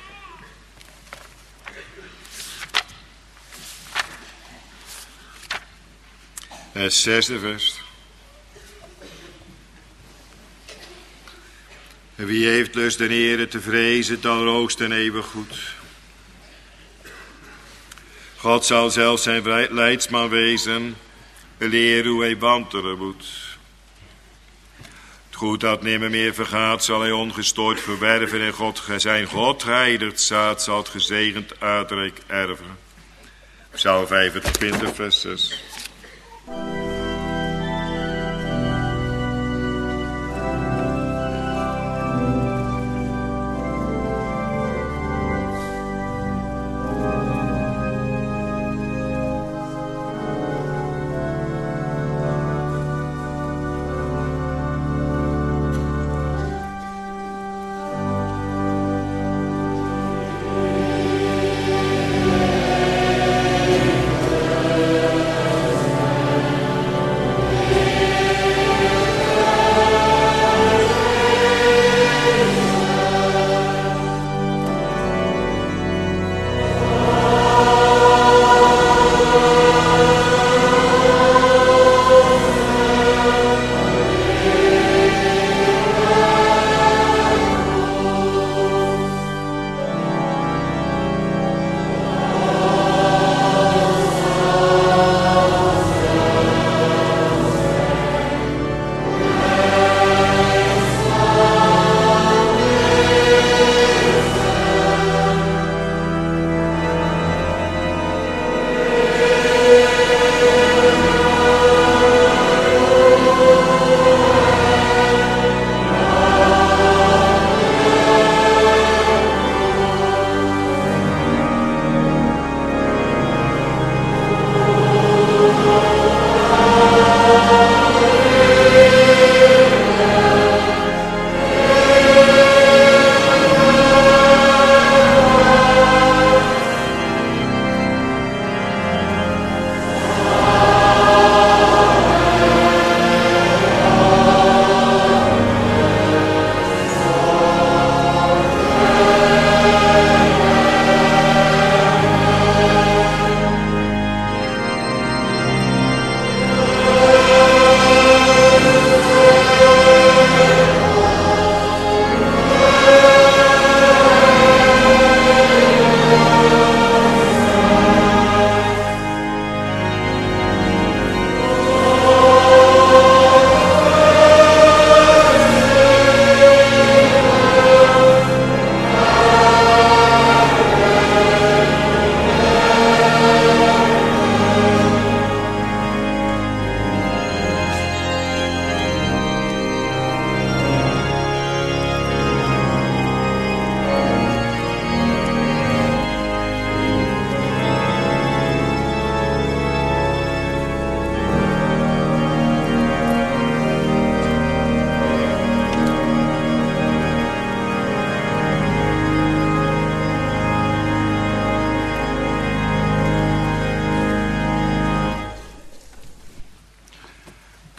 Speaker 2: Het 6e vers. Wie heeft lust de Heere te vrezen, dan roost en eeuwig goed. God zal zelfs zijn leidsman wezen, leren hoe hij wandelen moet. Het goed dat nimmer meer vergaat, zal hij ongestoord verwerven en God zijn God heiligt zaad zal het gezegend aardrijk erven. Psalm 25, vers 6.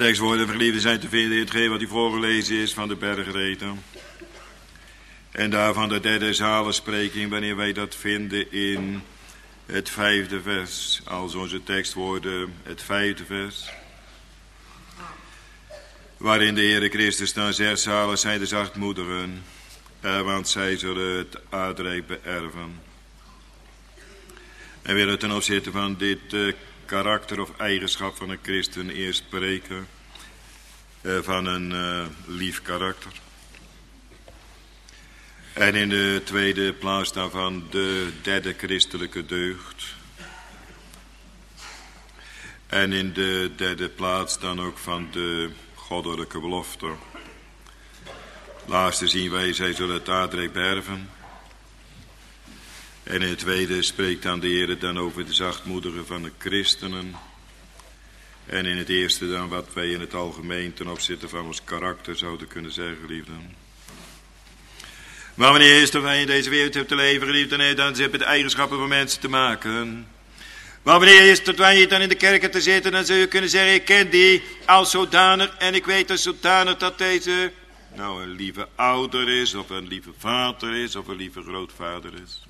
Speaker 2: Tekstwoorden, verliefden, zijn te vinden in hetgeen wat hier voorgelezen is van de bergreden. En daarvan de derde zalenspreking, wanneer wij dat vinden in het 5e vers. Als onze tekstwoorden, het 5e vers. Waarin de Heere Christus dan zegt, zalig zijn de zachtmoedigen, want zij zullen het aardrijk beërven. En willen ten opzichte van dit karakter of eigenschap van een christen eerst spreken van een lief karakter. En in de tweede plaats daarvan de derde christelijke deugd. En in de derde plaats dan ook van de goddelijke belofte. Laatste zien wij, zij zullen het aardrijk beërven. En in het tweede spreekt dan de Heer dan over de zachtmoedigen van de christenen. En in het eerste dan wat wij in het algemeen ten opzichte van ons karakter zouden kunnen zeggen, geliefden. Maar wanneer is dat wij in deze wereld hebben te leven, geliefden, dan hebben de eigenschappen van mensen te maken. Maar wanneer is dat wij hier dan in de kerken te zitten, dan zul je kunnen zeggen, ik ken die als zodanig en ik weet als zodanig dat deze nou een lieve ouder is, of een lieve vader is, of een lieve grootvader is.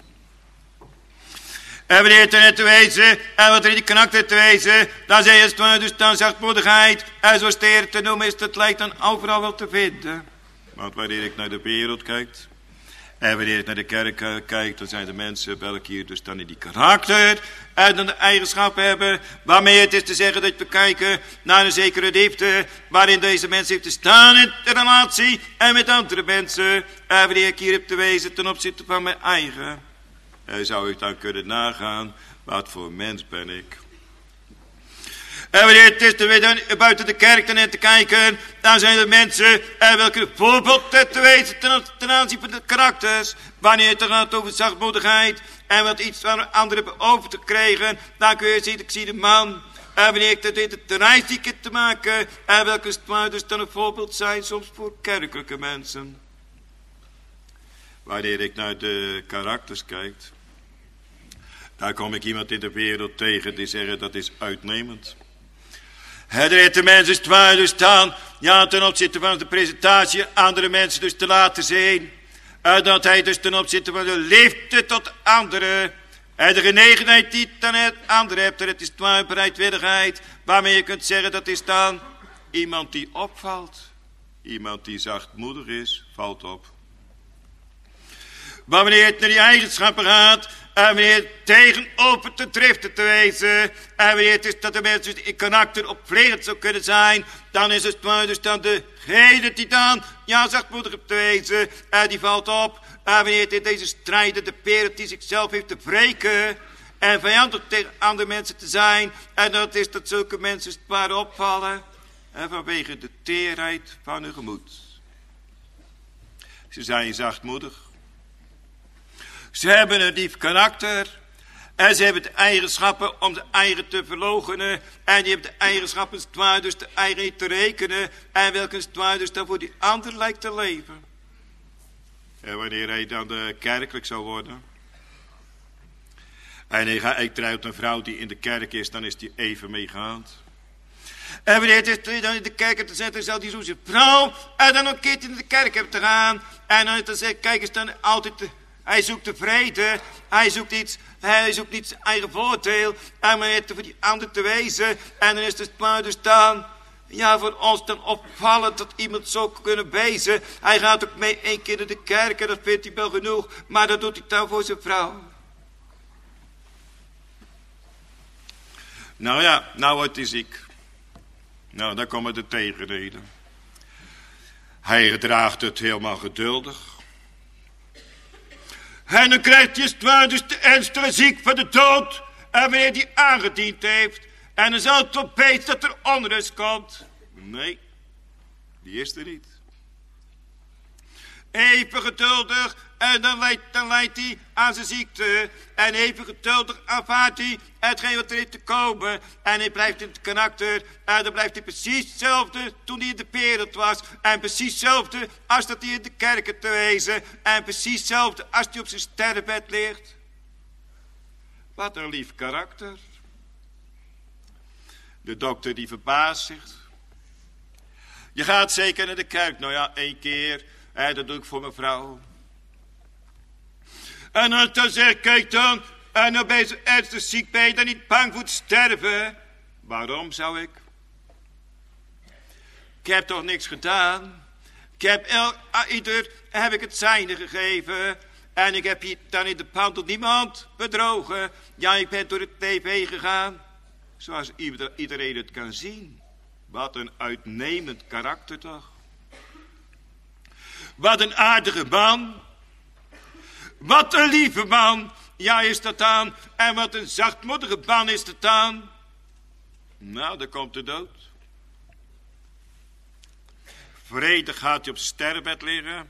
Speaker 2: En wanneer het er net te wezen, en wat er in die karakter te wezen, dan zeg je het dus dan zachtmoedigheid, en zoals de Heer te noemen is, dat lijkt dan overal wel te vinden. Want wanneer ik naar de wereld kijk, en wanneer ik naar de kerk kijk, dan zijn de mensen welke hier dus dan in die karakter en dan de eigenschap hebben, waarmee het is te zeggen dat we kijken naar een zekere liefde, waarin deze mens heeft te staan in de relatie en met andere mensen. En wanneer ik hier heb te wezen ten opzichte van mijn eigen, zou ik dan kunnen nagaan, wat voor mens ben ik. En wanneer het is dan buiten de kerk te kijken, dan zijn er mensen welke voorbeeld te wezen ten aanzien van de karakters. Wanneer het gaat over zachtmoedigheid en wat iets van anderen hebben over te krijgen, dan kun je zien, ik zie de man. En wanneer ik dat in de terrein zie te maken, en welke dus dan een voorbeeld zijn soms voor kerkelijke mensen. Wanneer ik naar de karakters kijk, daar kom ik iemand in de wereld tegen die zeggen dat is uitnemend. Er heeft de mensen het waar dus staan, ja, ten opzichte van de presentatie andere mensen dus te laten zien. Dat hij dus ten opzichte van de liefde tot anderen en de genegenheid die dan het andere hebt, het is het waar bereidwilligheid, waarmee je kunt zeggen dat is dan iemand die opvalt. Iemand die zachtmoedig is, valt op. Maar wanneer het naar die eigenschappen gaat, en wanneer het tegenover te driften te wezen, en wanneer het is dat de mensen dus in karakter opvliegend zou kunnen zijn, dan is het maar dus dan degene die dan, ja, zachtmoedig te wezen, en die valt op. En wanneer het in deze strijden de perend die zichzelf heeft te wreken, en vijandig tegen andere mensen te zijn, en dat is dat zulke mensen het maar opvallen, en vanwege de teerheid van hun gemoed. Ze zijn zachtmoedig. Ze hebben een lief karakter. En ze hebben de eigenschappen om de eigen te verloochenen. En die hebben de eigenschappen zwaar dus de eigen te rekenen. En welke zwaar dus dan voor die ander lijkt te leven. En wanneer hij dan kerkelijk zou worden. En hij trouwt een vrouw die in de kerk is, dan is die even meegaand. En wanneer het is dan in de kerk te zetten, zal die zo zijn vrouw en dan een keertje in de kerk hebben te gaan. En dan zegt, kijk eens dan altijd... Hij zoekt de vrede, hij zoekt niet zijn eigen voordeel, en maar het voor die ander te wezen, en dan is het maar dus dan, ja, voor ons dan opvallend dat iemand zo kunnen wezen. Hij gaat ook mee 1 keer naar de kerk en dat vindt hij wel genoeg, maar dat doet hij dan voor zijn vrouw. Nou ja, nou wordt hij ziek. Nou, dan komen de tegenreden. Hij draagt het helemaal geduldig. En dan krijgt hij zwaar dus de ernstige ziek van de dood. En wanneer hij aangediend heeft. En dan zal het opeens dat er onrust komt. Nee, die is er niet. Even geduldig. En dan leidt hij aan zijn ziekte. En even geduldig aanvaardt hij hetgeen wat er is te komen. En hij blijft in het karakter. En dan blijft hij precies hetzelfde toen hij in de wereld was. En precies hetzelfde als dat hij in de kerken te wezen. En precies hetzelfde als hij op zijn sterrenbed ligt. Wat een lief karakter. De dokter die verbaast zich. Je gaat zeker naar de kerk. Nou ja, 1 keer. Dat doe ik voor mijn vrouw. En als dan zeg ik, kijk dan. En dan ben je zo ernstig ziek, ben je dan niet bang voor te sterven? Waarom zou ik? Ik heb toch niks gedaan? Ik heb ieder heb ik het zijne gegeven. En ik heb hier dan in de pand tot niemand bedrogen. Ja, ik ben door het tv gegaan. Zoals iedereen het kan zien. Wat een uitnemend karakter toch. Wat een aardige man. Wat een lieve man. Ja, is dat aan. En wat een zachtmoedige man is dat aan. Nou, dan komt de dood. Vredig gaat hij op zijn sterrenbed liggen.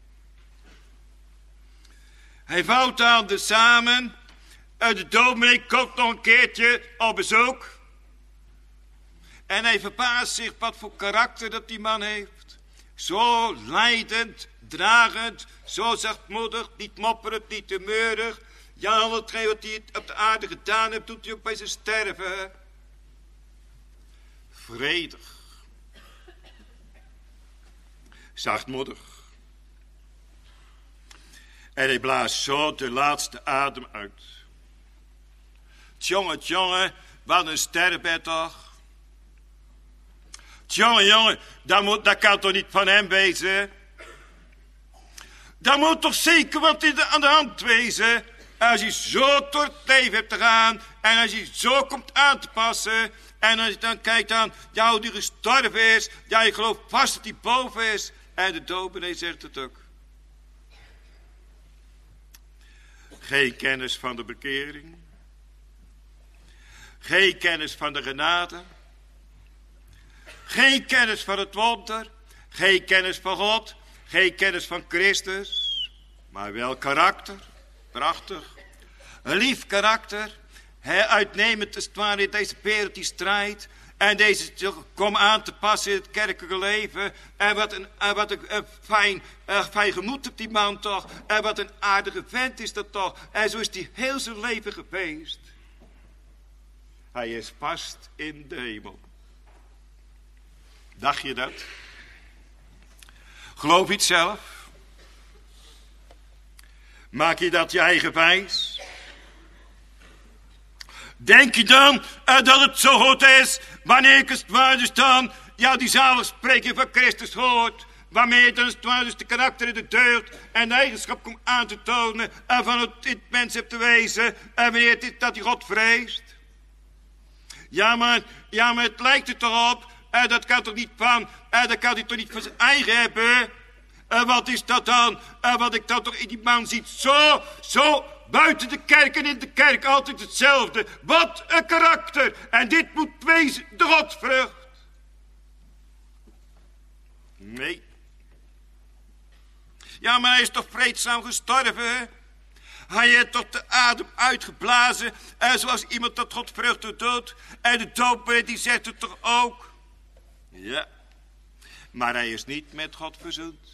Speaker 2: Hij vouwt aan de samen. En de dominee komt nog een keertje op bezoek. En hij verbaast zich wat voor karakter dat die man heeft. Zo lijdend, dragend, zo zachtmoedig, niet mopperend, niet te meurig. Ja, al hetgeen wat hij op de aarde gedaan heeft, doet hij ook bij zijn sterven. Vredig. Zachtmoedig. En hij blaast zo de laatste adem uit. Tjonge, wat een sterrenbed toch. Jongen, dat kan toch niet van hem wezen? Daar moet toch zeker wat aan de hand wezen? Als hij zo door het leven hebt te gaan. En als hij zo komt aan te passen. En als je dan kijkt aan, ja, hoe die gestorven is. Ja, je gelooft vast dat hij boven is. En de dominee zegt het ook. Geen kennis van de bekering. Geen kennis van de genade. Geen kennis van het wonder. Geen kennis van God. Geen kennis van Christus. Maar wel karakter. Prachtig. Een lief karakter. Uitnemend als het ware in deze wereld die strijd. En deze kom aan te passen in het kerkelijke leven. En wat een fijn gemoed op die man toch. En wat een aardige vent is dat toch. En zo is hij heel zijn leven geweest. Hij is vast in de hemel. Dacht je dat? Geloof je het zelf? Maak je dat je eigen wijs? Denk je dan dat het zo goed is, wanneer ik het ware dus dan, ja, die zaligsprekingen van Christus hoort, waarmee je dan het ware dus de karakter in de deugd en de eigenschap komt aan te tonen en van het mens hebt te wezen, en wanneer het is dat hij God vreest? Ja, maar het lijkt er toch op, dat kan toch niet van, dat kan hij toch niet van zijn eigen hebben? Wat is dat dan? Wat ik dan toch in die man ziet, zo buiten de kerk en in de kerk altijd hetzelfde. Wat een karakter. En dit moet wezen de Godvrucht. Nee. Ja, maar hij is toch vreedzaam gestorven? Hij heeft toch de adem uitgeblazen. Zoals iemand dat Godvrucht doet. En de doper die zegt het toch ook? Ja. Maar hij is niet met God verzoend.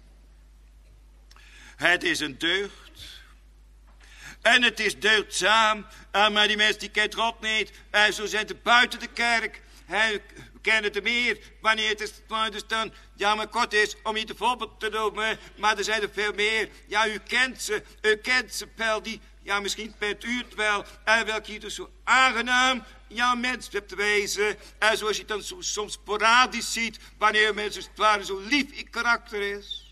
Speaker 2: Het is een deugd. En het is deugdzaam. Maar die mensen die kent God niet. Zo zijn ze buiten de kerk. We kennen het meer. Wanneer het is dus dan. Ja, maar kort is om je te voorbeeld te noemen. Maar er zijn er veel meer. Ja, u kent ze wel. Die, ja, misschien bent u het wel. Welke je dus zo aangenaam. Ja, mens hebt te wezen. Zoals je het dan zo, soms sporadisch ziet. Wanneer mensen het ware zo lief in karakter is.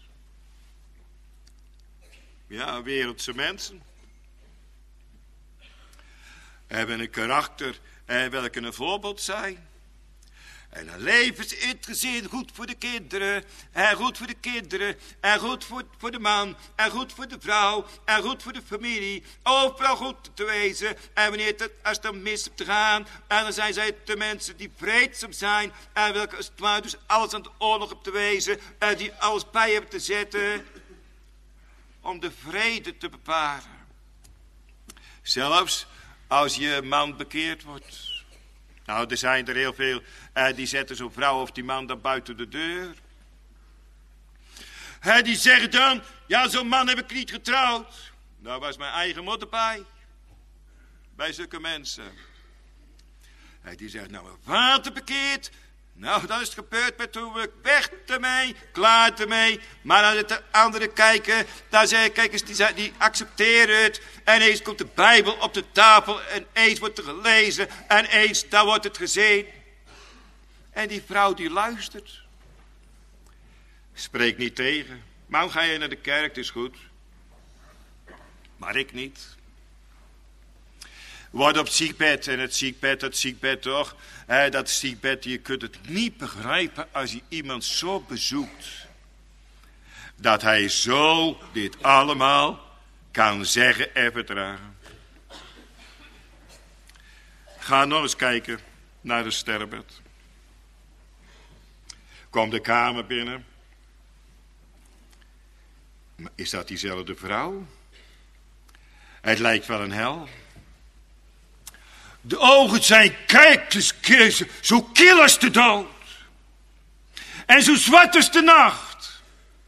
Speaker 2: Ja, wereldse mensen. Hebben een karakter welke een voorbeeld zijn. En dan leven ze in het gezin goed voor de kinderen. En goed voor de kinderen. En goed voor de man. En goed voor de vrouw. En goed voor de familie. Overal goed te wezen. En wanneer als het dan mis te gaan. En dan zijn zij de mensen die vreedzaam zijn. En welke als het ware dus alles aan de oorlog op te wezen. En die alles bij hebben te zetten. Om de vrede te bepalen. Zelfs als je man bekeerd wordt. Nou, er zijn er heel veel. Die zetten zo'n vrouw of die man dan buiten de deur. Die zeggen dan. Ja, zo'n man heb ik niet getrouwd. Daar was mijn eigen moeder bij. Bij zulke mensen. Die zegt, nou, mijn vader bekeerd. Nou, dan is het gebeurd met huwelijk. Weg ermee, klaar ermee. Maar als de anderen kijken, dan zeggen kijk eens, die accepteren het. En eens komt de Bijbel op de tafel en eens wordt er gelezen en eens dan wordt het gezien. En die vrouw die luistert. Spreek niet tegen. Waarom ga je naar de kerk? Het is goed. Maar ik niet. Word op ziekbed en het ziekbed toch. Dat ziekbed, je kunt het niet begrijpen als je iemand zo bezoekt. Dat hij zo dit allemaal kan zeggen en verdragen. Ga nog eens kijken naar de sterrenbed. Kom de kamer binnen. Maar is dat diezelfde vrouw? Het lijkt wel een hel. De ogen zijn, kijk eens, zo kil als de dood. En zo zwart als de nacht.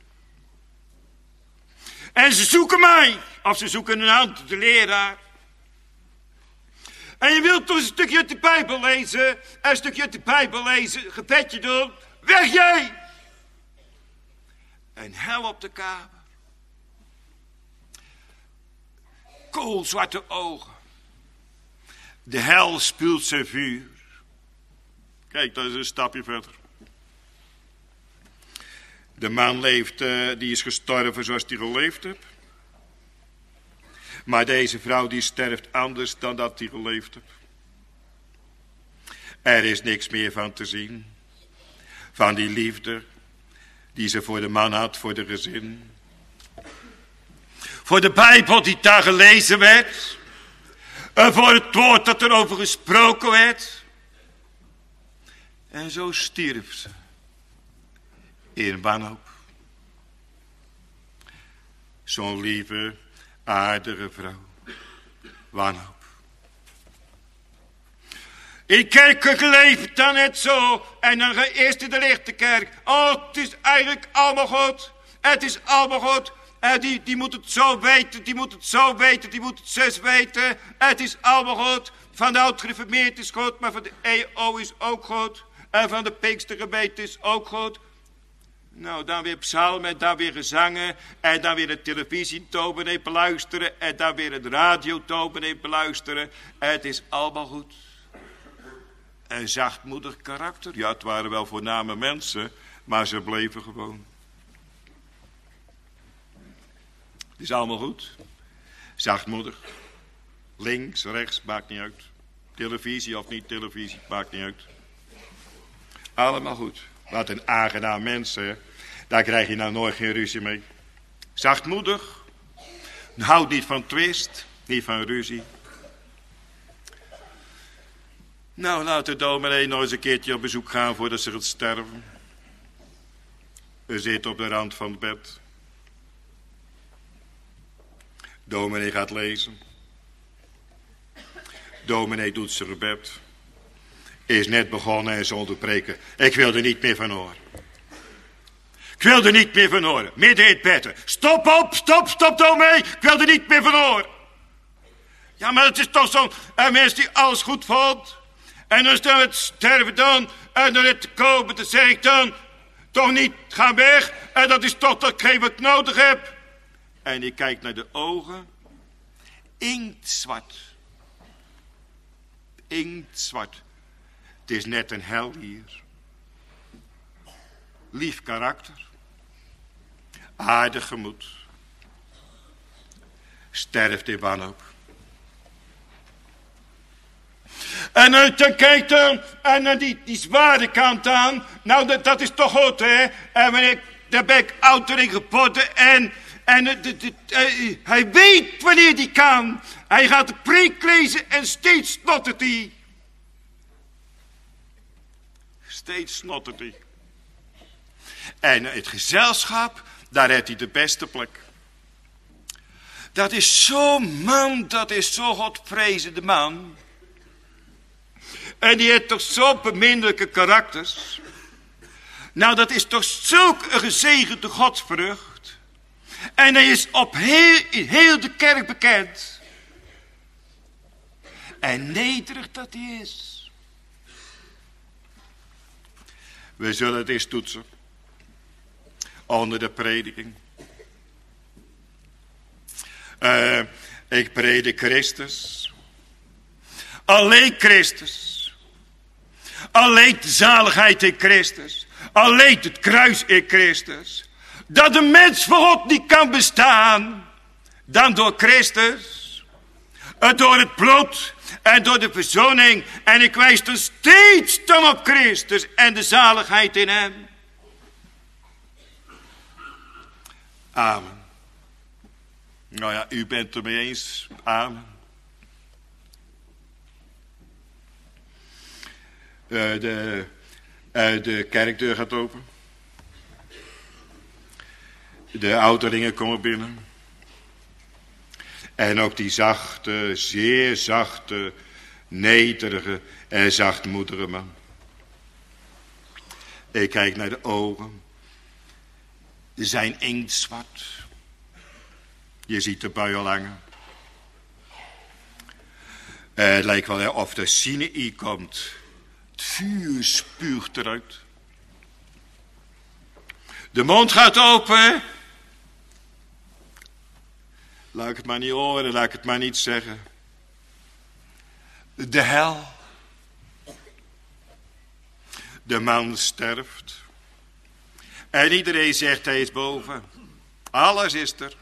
Speaker 2: En ze zoeken mij. Of ze zoeken een hand, de leraar. En je wilt toch een stukje uit de Bijbel lezen. Een stukje uit de Bijbel lezen. Gebedje doen. Weg jij. Een hel op de kamer. Koolzwarte ogen. De hel spuwt zijn vuur. Kijk, dat is een stapje verder. De man leeft, die is gestorven zoals hij geleefd heeft. Maar deze vrouw die sterft anders dan dat hij geleefd heeft. Er is niks meer van te zien. Van die liefde die ze voor de man had, voor de gezin. Voor de Bijbel die daar gelezen werd. En voor het woord dat erover gesproken werd. En zo stierf ze. In wanhoop. Zo'n lieve, aardige vrouw. Wanhoop. In kerken leeft dan net zo. En dan ga je eerst in de lichte kerk. Oh, het is eigenlijk allemaal goed. Het is allemaal goed. Die moet het zo weten, die moet het zo weten, die moet het zus weten. Het is allemaal goed. Van de oud-gereformeerd is goed, maar van de EO is ook goed. En van de Pinkstergemeente is ook goed. Nou, dan weer psalmen, dan weer gezangen. En dan weer de televisie dominee beluisteren. En dan weer het radio dominee beluisteren. Het is allemaal goed. Een zachtmoedig karakter. Ja, het waren wel voorname mensen, maar ze bleven gewoon. Het is allemaal goed. Zachtmoedig. Links, rechts, maakt niet uit. Televisie of niet televisie, maakt niet uit. Allemaal goed. Wat een aangenaam mens, hè. Daar krijg je nou nooit geen ruzie mee. Zachtmoedig. Houdt niet van twist, niet van ruzie. Nou, laat de dominee nog eens een keertje op bezoek gaan voordat ze gaat sterven. Ze zit op de rand van het bed. Dominee gaat lezen. Dominee doet zijn gebed. Is net begonnen en ze onderbreken. Ik wil er niet meer van horen. Ik wil er niet meer van horen. Midden in het bed. Stop op, stop dominee. Ik wil er niet meer van horen. Ja, maar het is toch zo'n mens die alles goed vond. En als dan het sterven dan. En dan het komen, dan zeg ik dan. Toch niet, ga weg. En dat is toch datgene wat ik nodig heb. En ik kijk naar de ogen. Inktzwart. Inktzwart. Het is net een hel hier. Lief karakter. Aardig gemoed. Sterft in wanhoop. En dan kijkt dan. En dan die zware kant aan. Nou, dat is toch goed, hè. En daar ben ik oud erin geboren. En hij weet wanneer hij kan. Hij gaat de preek lezen en steeds snottert hij. Steeds snottert hij. En het gezelschap, daar heeft hij de beste plek. Dat is zo'n man, dat is zo'n godvrezende man. En die heeft toch zo'n beminnelijke karakters. Nou, dat is toch zulk een gezegende godsvrucht. En hij is in heel de kerk bekend. En nederig dat hij is. We zullen het eens toetsen. Onder de prediking. Ik predik Christus. Alleen Christus. Alleen de zaligheid in Christus. Alleen het kruis in Christus. Dat de mens voor God niet kan bestaan. Dan door Christus. Door het bloed. En door de verzoening. En ik wijs dan steeds dan op Christus. En de zaligheid in hem. Amen. Nou ja, u bent het mee eens. Amen. De kerkdeur gaat open. De ouderlingen komen binnen. En ook die zachte, zeer zachte, nederige en zachtmoedige man. Ik kijk naar de ogen. Ze zijn inktzwart. Je ziet de bui al hangen. Het lijkt wel of de Sinaï komt. Het vuur spuugt eruit. De mond gaat open. Laat ik het maar niet horen, laat ik het maar niet zeggen. De hel. De man sterft. En iedereen zegt hij is boven. Alles is er.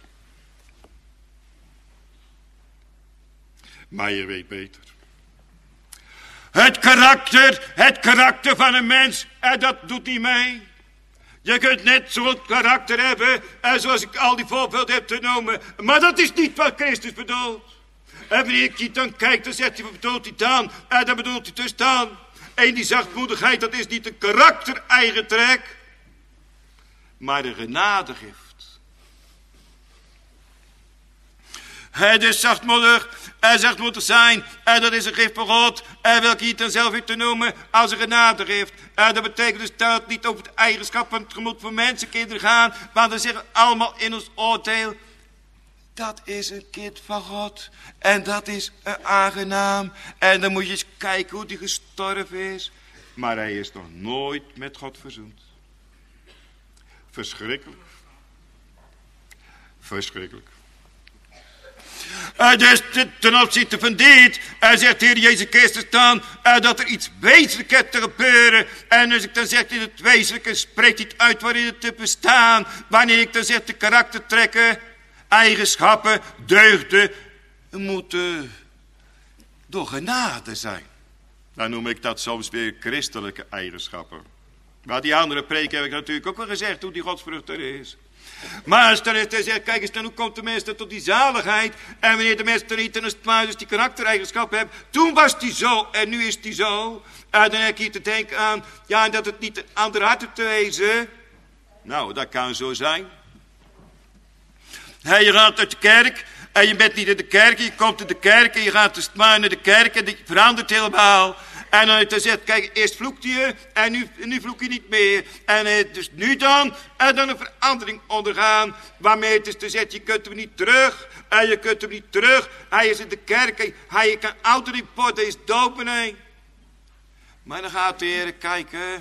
Speaker 2: Maar je weet beter. Het karakter van een mens, en dat doet niet mee. Je kunt net zo'n karakter hebben, en zoals ik al die voorbeelden heb te noemen. Maar dat is niet wat Christus bedoelt. En wanneer ik dan kijk, dan zegt hij, wat bedoelt hij dan? En dan bedoelt hij dus dan. En die zachtmoedigheid, dat is niet een karakter-eigen trek. Maar de genadegift. Het is zachtmoedig en zachtmoedig zijn. En dat is een gift van God. En welke je het dan zelf heeft te noemen als een genadegift. En dat betekent dus dat het niet over de eigenschap van het gemoed van mensenkinderen gaan. Maar dan zeggen we allemaal in ons oordeel. Dat is een kind van God. En dat is aangenaam. En dan moet je eens kijken hoe die gestorven is. Maar hij is nog nooit met God verzoend. Verschrikkelijk. Verschrikkelijk. Dus ten opzichte van dit, zegt de Heer Jezus Christus dan, dat er iets wezenlijks heeft te gebeuren. En als ik dan zeg in het wezenlijke, spreekt hij het uit waarin het te bestaan. Wanneer ik dan zeg de karaktertrekken, eigenschappen, deugden, moeten door genade zijn. Dan noem ik dat soms weer christelijke eigenschappen. Maar die andere preek heb ik natuurlijk ook wel gezegd hoe die godsvrucht er is. Maar als dan is hij zegt, kijk eens dan, hoe komt de mens dan tot die zaligheid? En wanneer de mens dan niet en dus die karaktereigenschappen heeft, toen was die zo en nu is die zo. En dan heb ik hier te denken aan, ja, en dat het niet een ander hart te wezen. Nou, dat kan zo zijn. Je gaat uit de kerk en je bent niet in de kerk, je komt in de kerk en je gaat dus maar naar de kerk en die verandert helemaal. En dan heeft hij gezegd, kijk, eerst vloekt hij en nu vloekt hij niet meer. En dus nu dan, en dan een verandering ondergaan. Waarmee het is te zeggen, je kunt hem niet terug. En je kunt hem niet terug. Hij is in de kerk, hij kan ouder worden, hij is dominee. Maar dan gaat de Heer kijken.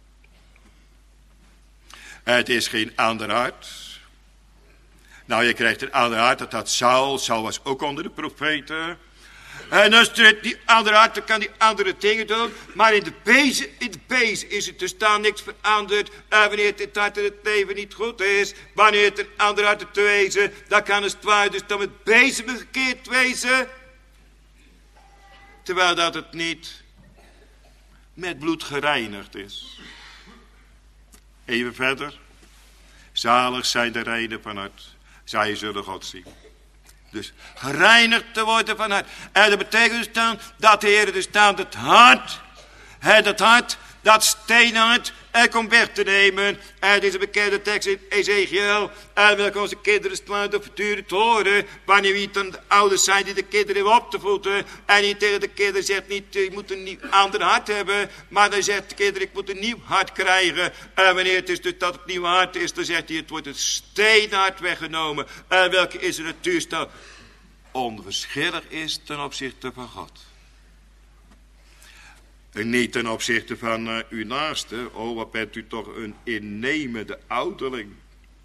Speaker 2: Het is geen ander hart. Nou, je krijgt een ander hart, dat had Saul. Saul was ook onder de profeten. En als die andere hart, dan kan die andere dingen doen. Maar in de bezen is het dus daar niks veranderd. Wanneer het hart in het leven niet goed is. Wanneer het een ander hart te wezen. Dan kan het waar dus dan met bezen gekeerd wezen. Terwijl dat het niet met bloed gereinigd is. Even verder. Zalig zijn de reinen van hart. Zij zullen God zien. Dus gereinigd te worden van hart. En dat betekent dus dan dat de Heer dus dan het hart, dat steenhart, komt weg te nemen. En dit is een bekende tekst in Ezekiel. En welke onze kinderen door voortdurend horen. Wanneer we dan de ouders zijn die de kinderen hebben op te voeden. En die tegen de kinderen zegt niet, je moet een nieuw ander hart hebben. Maar dan zegt de kinderen, ik moet een nieuw hart krijgen. En wanneer het is dus dat het nieuwe hart is, dan zegt hij, het wordt een steenhart weggenomen. En welke is een natuurstel onverschillig is ten opzichte van God. En niet ten opzichte van uw naaste. Oh, wat bent u toch een innemende ouderling.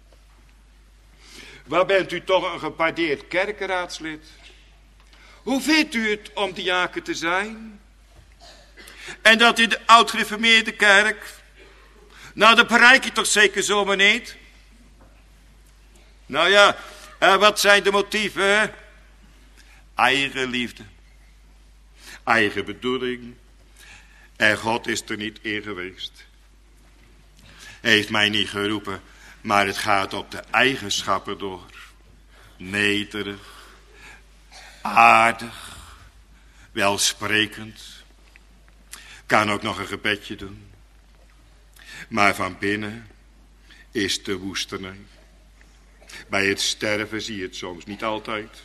Speaker 2: Wat bent u toch een gewaardeerd kerkenraadslid. Hoe vindt u het om diaken te zijn? En dat in de oud-gereformeerde kerk. Nou, dat bereik je toch zeker zomaar niet? Nou ja, wat zijn de motieven? Eigen liefde. Eigen bedoeling. En God is er niet in geweest. Hij heeft mij niet geroepen, maar het gaat op de eigenschappen door. Nederig, aardig, welsprekend. Kan ook nog een gebedje doen. Maar van binnen is de woestenij. Bij het sterven zie je het soms, niet altijd.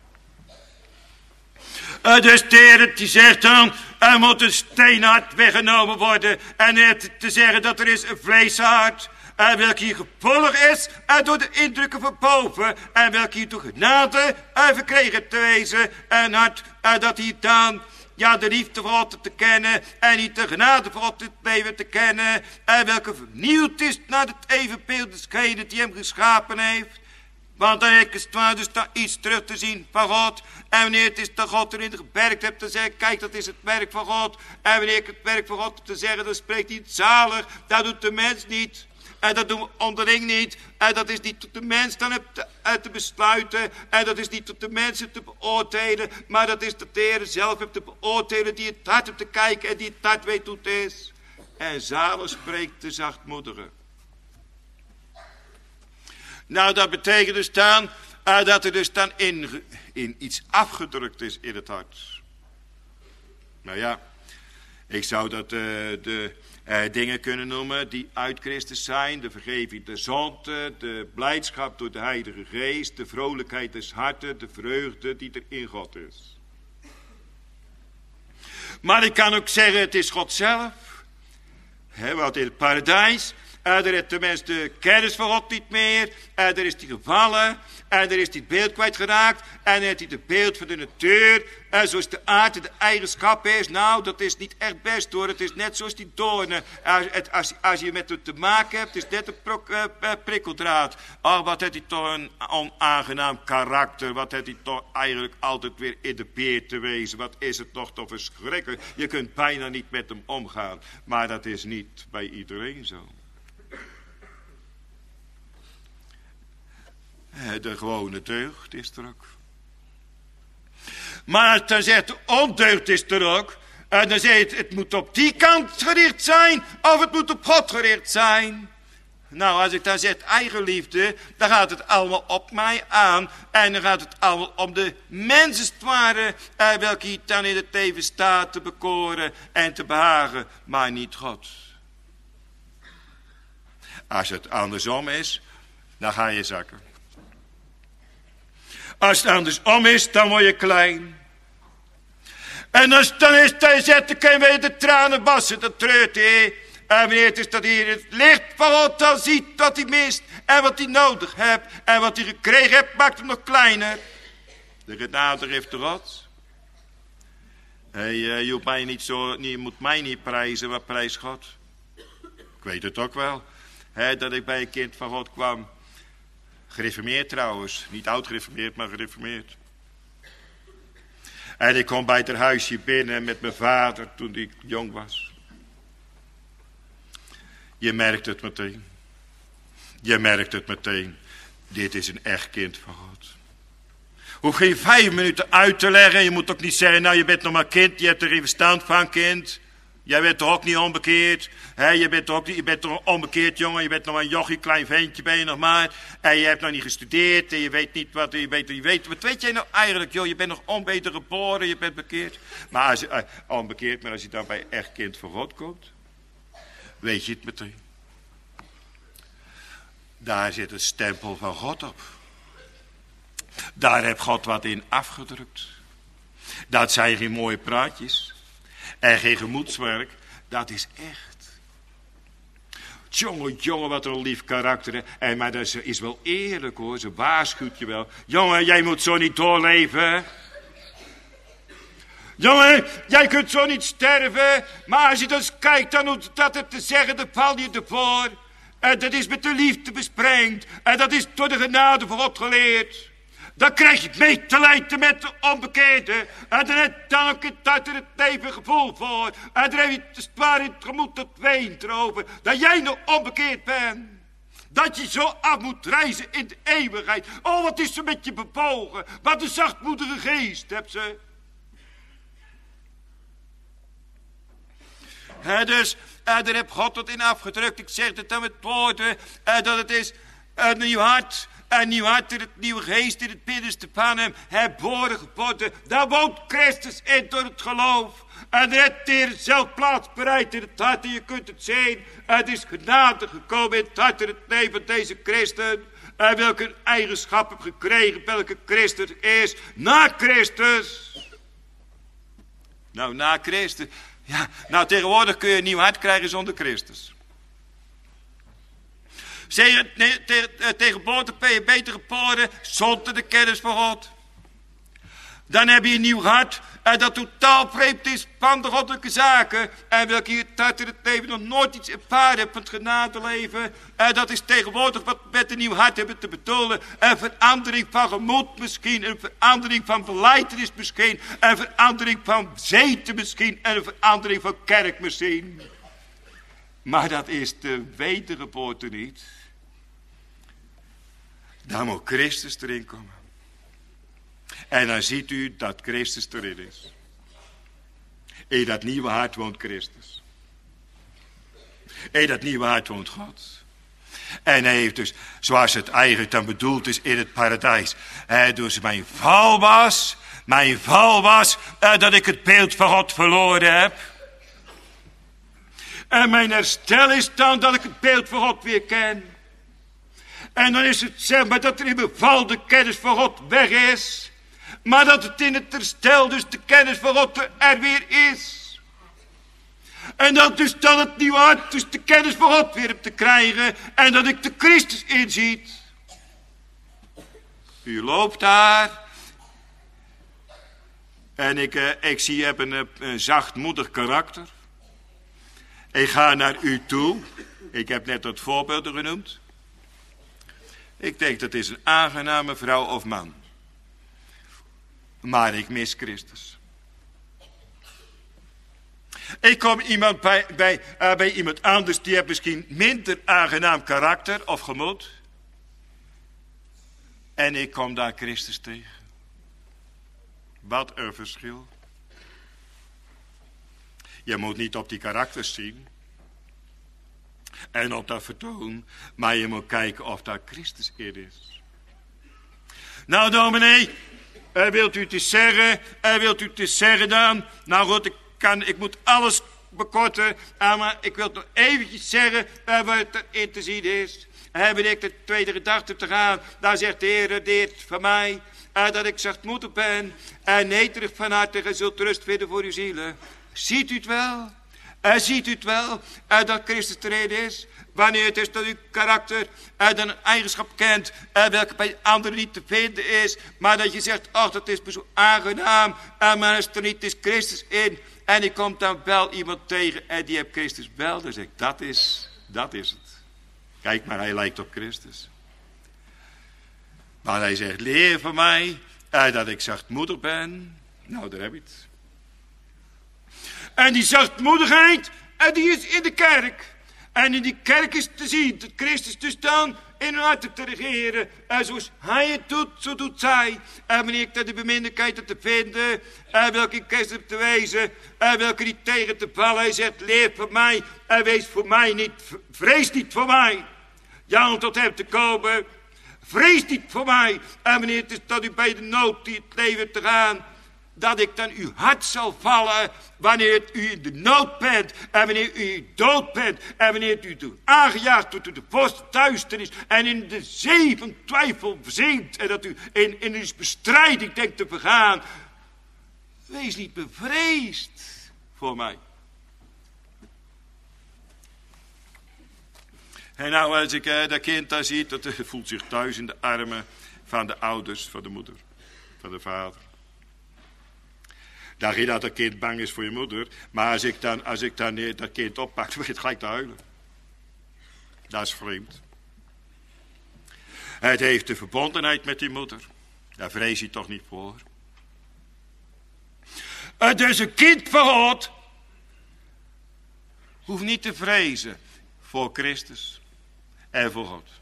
Speaker 2: Dus de Heer die zegt dan, er moet een steenhart weggenomen worden. En te zeggen dat er is een vleeshart. En welke hier gevolg is door de indrukken van boven. En welke hier door genade verkregen te wezen. En hart dat hier dan, ja, de liefde voor God te kennen. En niet de genade voor God het leven te kennen. En welke vernieuwd is naar het evenbeeld desgene die hem geschapen heeft. Want dan heb ik het waar dus daar iets terug te zien van God. En wanneer het is dat God erin gewerkt hebt te zeggen, kijk, dat is het werk van God. En wanneer ik het werk van God heb te zeggen, dan spreekt hij het zalig. Dat doet de mens niet. En dat doen we onderling niet. En dat is niet tot de mens dan te besluiten. En dat is niet tot de mensen te beoordelen. Maar dat is tot de Heer zelf hebt te beoordelen. Die het hart hebt te kijken en die het hart weet hoe het is. En zalig spreekt de zachtmoedige. Nou, dat betekent dus dan dat er dus dan in iets afgedrukt is in het hart. Nou ja, ik zou dat de dingen kunnen noemen die uit Christus zijn. De vergeving der zonde, de blijdschap door de Heilige Geest, de vrolijkheid des harten, de vreugde die er in God is. Maar ik kan ook zeggen, het is God zelf. Want in het paradijs, er heeft de mens de kennis van God niet meer. Er is die gevallen. En er is die beeld kwijtgeraakt. En er heeft hij het beeld van de natuur. En zoals de aard en de eigenschap is. Nou, dat is niet echt best hoor. Het is net zoals die doornen. Als je met het te maken hebt, is net een prikkeldraad. Oh, wat heeft hij toch een onaangenaam karakter. Wat heeft hij toch eigenlijk altijd weer in de peer te wezen. Wat is het toch verschrikkelijk. Je kunt bijna niet met hem omgaan. Maar dat is niet bij iedereen zo. De gewone deugd is er ook. Maar als dan zegt de ondeugd is er ook. En dan zegt het moet op die kant gericht zijn. Of het moet op God gericht zijn. Nou, als ik dan zeg eigenliefde. Dan gaat het allemaal op mij aan. En dan gaat het allemaal om de mensenswaren. Welke hier dan in het leven staat te bekoren en te behagen. Maar niet God. Als het andersom is. Dan ga je zakken. Als het andersom is, dan word je klein. En als het dan is dat je zegt, dan kun je de tranen wassen, dat treurt hij. En wanneer het is dat hij het licht van God dan ziet wat hij mist. En wat hij nodig hebt. En wat hij gekregen hebt, maakt hem nog kleiner. De genade heeft de God. Je moet mij niet prijzen, maar prijs God. Ik weet het ook wel. Dat ik bij een kind van God kwam. Gereformeerd trouwens. Niet oud gereformeerd, maar gereformeerd. En ik kom bij het huisje binnen met mijn vader toen ik jong was. Je merkt het meteen. Je merkt het meteen. Dit is een echt kind van God. Hoef geen 5 minuten uit te leggen. Je moet ook niet zeggen, nou je bent nog maar kind. Je hebt er geen verstand van, kind. Jij bent toch ook niet onbekeerd? Je bent toch onbekeerd, jongen? Je bent nog een jochie, klein ventje ben je nog maar. En je hebt nog niet gestudeerd en je weet niet wat je weet. Wat weet jij nou eigenlijk, joh? Je bent nog onbeter geboren, je bent bekeerd. Maar als je, onbekeerd, maar als je dan bij echt kind van God komt, weet je het meteen. Daar zit een stempel van God op. Daar heeft God wat in afgedrukt. Dat zijn geen mooie praatjes. En geen gemoedswerk, dat is echt. Jongen, wat een lief karakter. Hè? Maar dat is wel eerlijk hoor, ze waarschuwt je wel. Jongen, jij moet zo niet doorleven.
Speaker 4: Jongen, jij kunt zo niet sterven. Maar als je dus kijkt, dan hoeft dat het te zeggen, dan val je ervoor. En dat is met de liefde besprengd. En dat is door de genade van God geleerd. Dan krijg je medelijden met de onbekeerde. En dan heb je dan ook in het leven gevoel voor. En dan heb je het zwaar in het gemoed dat weent erover. Dat jij nog onbekeerd bent. Dat je zo af moet reizen in de eeuwigheid. Oh, wat is er met je bewogen. Wat een zachtmoedige geest hebt ze. Dus, daar heb God het in afgedrukt. Ik zeg het dan met woorden. Dat het is een nieuw hart. Een nieuw hart in het nieuwe geest in het binnenste van hem. Herboren geworden. Daar woont Christus in door het geloof. En er heeft de zelf plaats bereid in het hart. En je kunt het zien. Het is genade gekomen in het hart en het leven van deze christen. En welke eigenschap heb gekregen. Welke Christus is. Na Christus. Nou, na Christus. Ja, nou tegenwoordig kun je een nieuw hart krijgen zonder Christus. Tegenwoordig ben je beter geboren zonder de kennis van God. Dan heb je een nieuw hart dat totaal vreemd is van de goddelijke zaken. En welke je het in het leven nog nooit iets ervaren hebt van het genadeleven. Dat is tegenwoordig wat met een nieuw hart hebben te bedoelen. Een verandering van gemoed misschien. Een verandering van belijdenis misschien. Een verandering van zeten misschien. En een verandering van kerk misschien. Maar dat is de wedergeboorte niet. Daar moet Christus erin komen. En dan ziet u dat Christus erin is. In dat nieuwe hart woont Christus. In dat nieuwe hart woont God. En hij heeft dus, zoals het eigenlijk dan bedoeld is in het paradijs. Dus mijn val was dat ik het beeld van God verloren heb. En mijn herstel is dan dat ik het beeld van God weer ken. En dan is het zeg maar dat er in mijn val de kennis van God weg is. Maar dat het in het herstel dus de kennis van God er weer is. En dat dus dan het nieuwe hart dus de kennis van God weer heb te krijgen. En dat ik de Christus inziet. U loopt daar. En ik zie je hebt een zachtmoedig karakter. Ik ga naar u toe. Ik heb net wat voorbeelden genoemd. Ik denk dat is een aangename vrouw of man. Maar ik mis Christus. Ik kom iemand bij iemand anders die heeft misschien minder aangenaam karakter of gemoed. En ik kom daar Christus tegen. Wat een verschil. Je moet niet op die karakters zien. En op dat vertoon. Maar je moet kijken of daar Christus in is. Nou dominee. Wilt u het eens zeggen? Wilt u het eens zeggen dan? Nou goed, ik moet alles bekorten. Maar ik wil het nog eventjes zeggen waar het in te zien is. Ben ik de tweede gedachte te gaan. Daar zegt de Heer dit van mij. Dat ik zachtmoedig ben. En nederig van harte. En zult rust vinden voor uw zielen. Ziet u het wel? Ziet u het wel? Dat Christus erin is? Wanneer het is dat uw karakter dan een eigenschap kent. Welke bij anderen niet te vinden is. Maar dat je zegt, ach dat is me zo aangenaam. Maar als er niet is Christus in. En ik kom dan wel iemand tegen. En die heeft Christus wel. Dan zeg ik, dat is het. Kijk maar, hij lijkt op Christus. Maar hij zegt, leer van mij. Dat ik zachtmoedig ben. Nou, daar heb je het. En die zachtmoedigheid, die is in de kerk. En in die kerk is te zien dat Christus dus dan in hun harten te regeren. En zoals hij het doet, zo doet zij. En wanneer ik daar de beminnelijkheid te vinden. En welke in Christus heb te wezen. En welke niet tegen te vallen. Hij zegt, leer van mij. En wees voor mij niet. Vrees niet voor mij. Ja, om tot hem te komen. Vrees niet voor mij. En wanneer het is dat u bij de nood die het leven te gaan. Dat ik dan uw hart zal vallen. Wanneer u in de nood bent. En wanneer u dood bent. En wanneer u aangejaagd wordt door de vorst duisternis. En in de zee van twijfel verzinkt. En dat u in uw bestrijding denkt te vergaan. Wees niet bevreesd voor mij. En nou als ik dat kind daar zie. Dat voelt zich thuis in de armen van de ouders. Van de moeder. Van de vader. Dat je dat kind bang is voor je moeder. Maar als ik dan dat kind oppak, dan begint gelijk te huilen. Dat is vreemd. Het heeft de verbondenheid met die moeder. Daar vrees je toch niet voor. Het is een kind van God. Hoeft niet te vrezen voor Christus en voor God.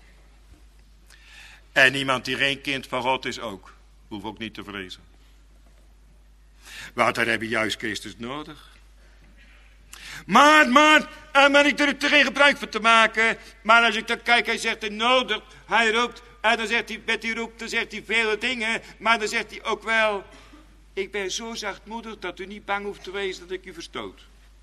Speaker 4: En iemand die geen kind van God is ook. Hoeft ook niet te vrezen. Want daar heb je juist Christus nodig. Maar ik er geen gebruik van te maken. Maar als ik dan kijk, hij zegt er nodig. Hij roept. En dan zegt hij, met die roep, dan zegt hij vele dingen. Maar dan zegt hij ook wel. Ik ben zo zachtmoedig dat u niet bang hoeft te wezen dat ik u verstoot.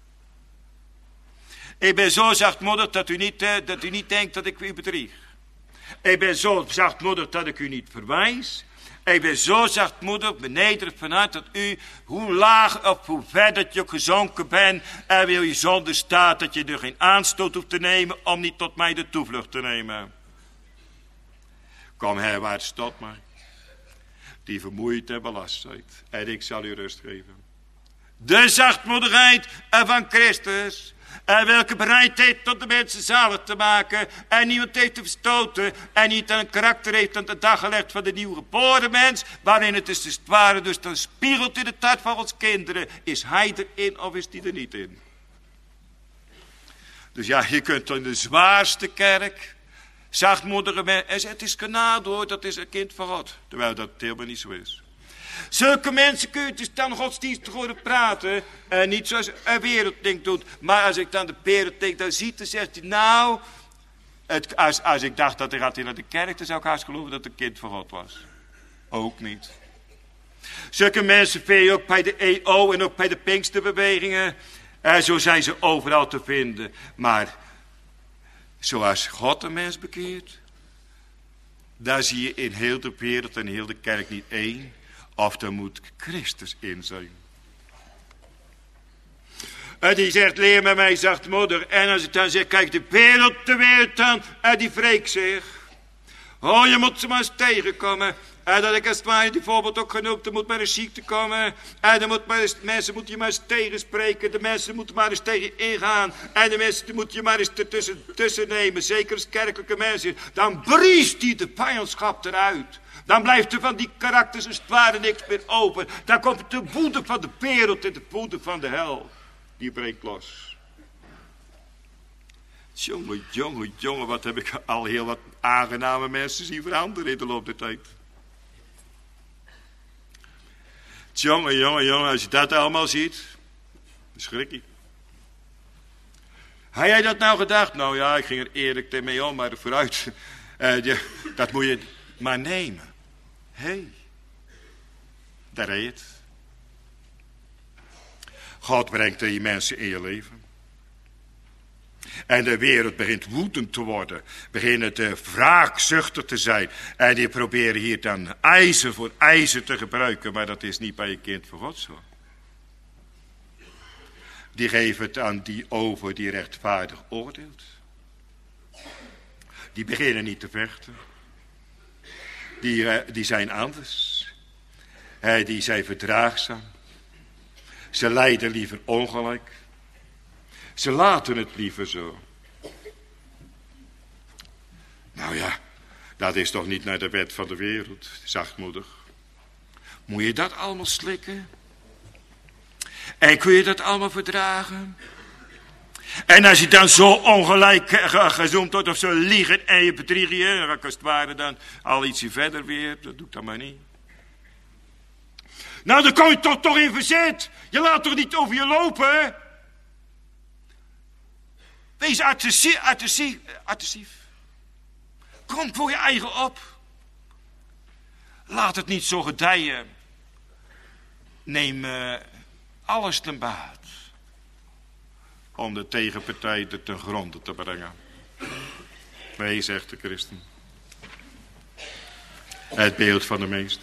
Speaker 4: Ik ben zo zachtmoedig dat u niet denkt dat ik u bedrieg. Ik ben zo zachtmoedig dat ik u niet verwijs. Ik ben zo zachtmoedig, beneden vanuit dat u, hoe laag of hoe ver dat je ook gezonken bent, en wil je zonder staat dat je er geen aanstoot hoeft te nemen om niet tot mij de toevlucht te nemen. Kom herwaarts tot mij, die vermoeid en belast zijt, en ik zal u rust geven. De zachtmoedigheid van Christus. En welke bereidheid tot de mensen zalig te maken. En niemand heeft te verstoten. En niet een karakter heeft aan de dag gelegd van de nieuwgeboren mens. Waarin het is het ware dus dan spiegelt in het hart van ons kinderen. Is hij erin of is die er niet in? Dus ja, je kunt in de zwaarste kerk. Zachtmoedige mensen. En het is genade hoor, dat is een kind van God. Terwijl dat helemaal niet zo is. Zulke mensen kun je dus dan godsdienstig horen praten. En niet zoals een wereldding doet. Maar als ik dan de wereldding dan zie, dan zegt hij nou. Als ik dacht dat hij gaat naar de kerk, dan zou ik haast geloven dat het een kind van God was. Ook niet. Zulke mensen vind je ook bij de EO en ook bij de Pinksterbewegingen. Zo zijn ze overal te vinden. Maar zoals God een mens bekeert. Daar zie je in heel de wereld en heel de kerk niet één. Of er moet Christus in zijn. En die zegt, leer met mij zachtmoedig. En als ik dan zeg, kijk de wereld dan. En die wreekt zich. Oh, je moet ze maar eens tegenkomen. En dat ik als het ware die voorbeeld ook genoemd. Er moet maar een ziekte komen. En er moet maar eens, mensen moet je maar eens tegenspreken. De mensen moeten maar eens tegen ingaan. En de mensen moet je maar eens tussen nemen. Zeker als kerkelijke mensen. Dan briest die de vijandschap eruit. Dan blijft er van die karakters als het ware niks meer open. Dan komt de woede van de wereld en de woede van de hel. Die breekt los. Jongen, wat heb ik al heel wat aangename mensen zien veranderen in de loop der tijd. Jongen, als je dat allemaal ziet, dan schrik je. Had jij dat nou gedacht? Nou ja, ik ging er eerlijk mee om, maar vooruit. Dat moet je maar nemen. Hé, daar reed het. God brengt die mensen in je leven. En de wereld begint woedend te worden. Beginnen te wraakzuchtig te zijn. En die proberen hier dan ijzer voor ijzer te gebruiken. Maar dat is niet bij een kind van God zo. Die geven het aan die over die rechtvaardig oordeelt. Die beginnen niet te vechten. Die zijn anders. Die zijn verdraagzaam. Ze lijden liever ongelijk. Ze laten het liever zo. Nou ja, dat is toch niet naar de wet van de wereld, zachtmoedig. Moet je dat allemaal slikken? En kun je dat allemaal verdragen? En als je dan zo ongelijk gezoomd wordt of zo liegen en je bedriegen je, dan ga ik als het ware dan al ietsje verder weer. Dat doe ik dan maar niet. Nou, dan kom je toch in verzet. Je laat toch niet over je lopen? Wees agressief. Kom voor je eigen op. Laat het niet zo gedijen. Neem alles ten baat. Om de tegenpartij ten gronde te brengen. Nee, zegt de christen. Het beeld van de meester.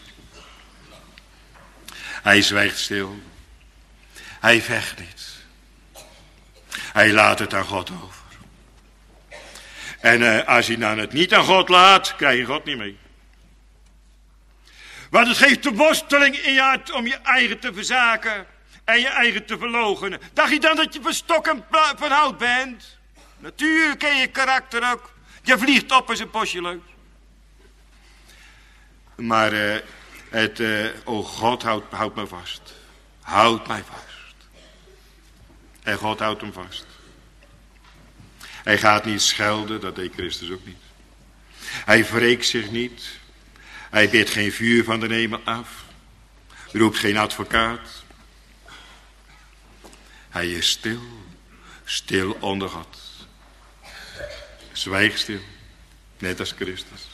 Speaker 4: Hij zwijgt stil. Hij vecht niet. Hij laat het aan God over. En als hij dan het niet aan God laat, krijg je God niet mee. Want het geeft de worsteling in je hart om je eigen te verzaken. en je eigen te verloochenen. Dacht je dan dat je van stok en van hout bent? Natuurlijk ken je karakter ook. Je vliegt op als een postje leuk. Maar God houdt me vast. Houdt mij vast. En God houdt hem vast. Hij gaat niet schelden, dat deed Christus ook niet. Hij wreekt zich niet. Hij bidt geen vuur van de hemel af. Roept geen advocaat. Hij is stil. Stil onder God. Zwijgstil. Net als Christus.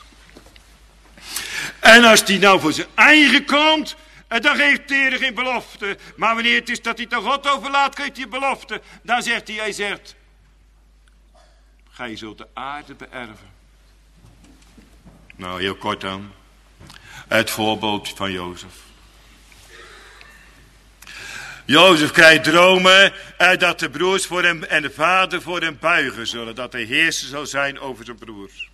Speaker 4: En als hij nou voor zijn eigen komt, dan geeft hij geen belofte. Maar wanneer het is dat hij toch God overlaat, geeft hij een belofte. Dan zegt hij zegt, gij zult de aarde beërven. Nou, heel kort dan. Het voorbeeld van Jozef. Jozef krijgt dromen dat de broers voor hem en de vader voor hem buigen zullen. Dat hij heerser zal zijn over zijn broers.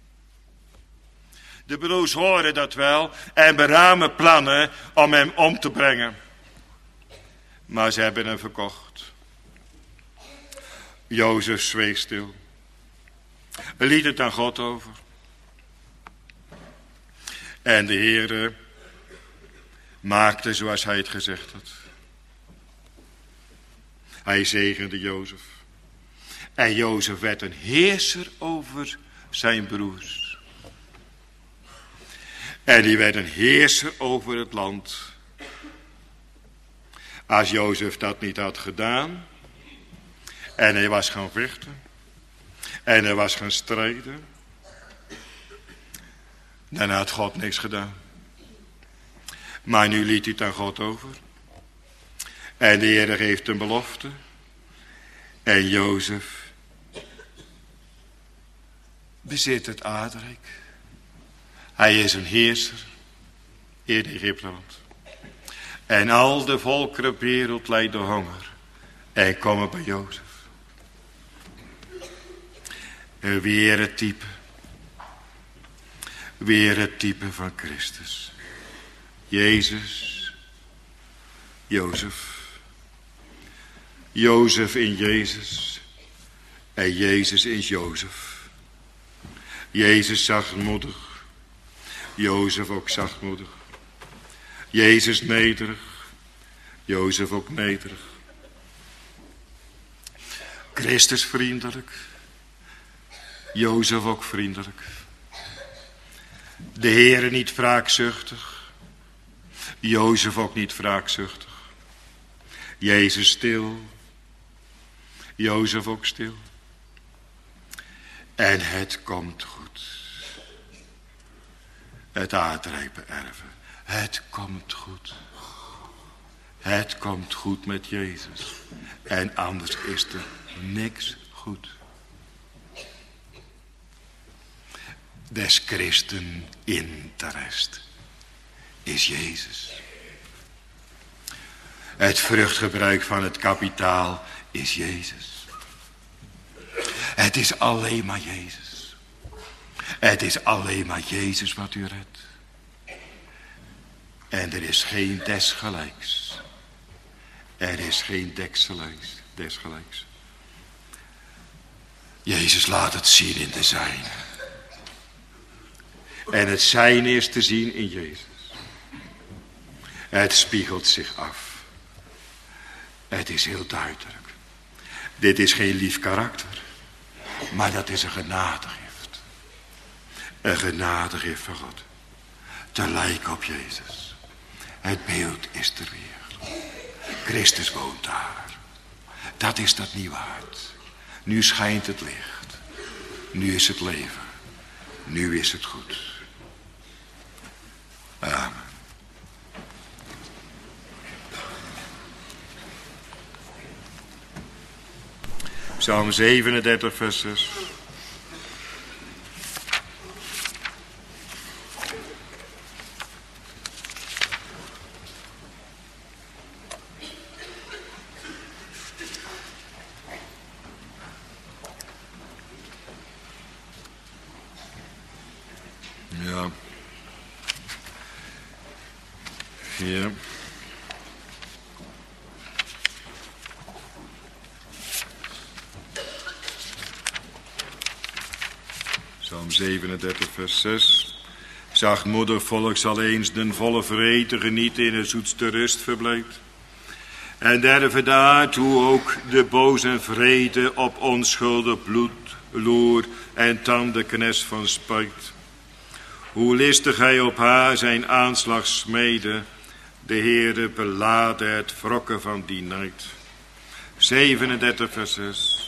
Speaker 4: De broers horen dat wel en beramen plannen om hem om te brengen. Maar ze hebben hem verkocht. Jozef zweeg stil. Liet het aan God over. En de Heere maakte zoals hij het gezegd had. Hij zegende Jozef. En Jozef werd een heerser over zijn broers. En die werd een heerser over het land. Als Jozef dat niet had gedaan. En hij was gaan vechten. En hij was gaan strijden. Dan had God niks gedaan. Maar nu liet hij het aan God over. En de Heer geeft een belofte. En Jozef bezit het aardrijk. Hij is een heerser in Egypteland. En al de volkeren wereld lijden honger. En komen bij Jozef. Weer het type. Weer het type van Christus. Jezus. Jozef. Jozef in Jezus. En Jezus in Jozef. Jezus zachtmoedig. Jozef ook zachtmoedig. Jezus nederig. Jozef ook nederig. Christus vriendelijk. Jozef ook vriendelijk. De Heere niet wraakzuchtig. Jozef ook niet wraakzuchtig. Jezus stil. Jozef ook stil. En het komt goed. Het aardrijk beërven. Het komt goed. Het komt goed met Jezus. En anders is er niks goed. Des Christen interest is Jezus. Het vruchtgebruik van het kapitaal is Jezus. Het is alleen maar Jezus. Het is alleen maar Jezus wat u redt. En er is geen desgelijks. Er is geen desgelijks. Jezus laat het zien in de zijne. En het zijne is te zien in Jezus. Het spiegelt zich af. Het is heel duidelijk. Dit is geen lief karakter. Maar dat is een genadegift. Een genadegift van God. Te lijken op Jezus. Het beeld is er weer. Christus woont daar. Dat is dat nieuwe hart. Nu schijnt het licht. Nu is het leven. Nu is het goed. Amen. Psalm 37 vers 6. Ja. Ja.
Speaker 2: Psalm 37 vers 6. Zachtmoedig volk zal eens den volle vrede genieten in het zoetste rustverblijf. En derde daartoe ook de boze vrede op onschuldig bloed, loer en tandenknes van spijt. Hoe listig hij op haar zijn aanslag smeden, de Heere belaadde het wrokken van die nacht. 37 vers 6.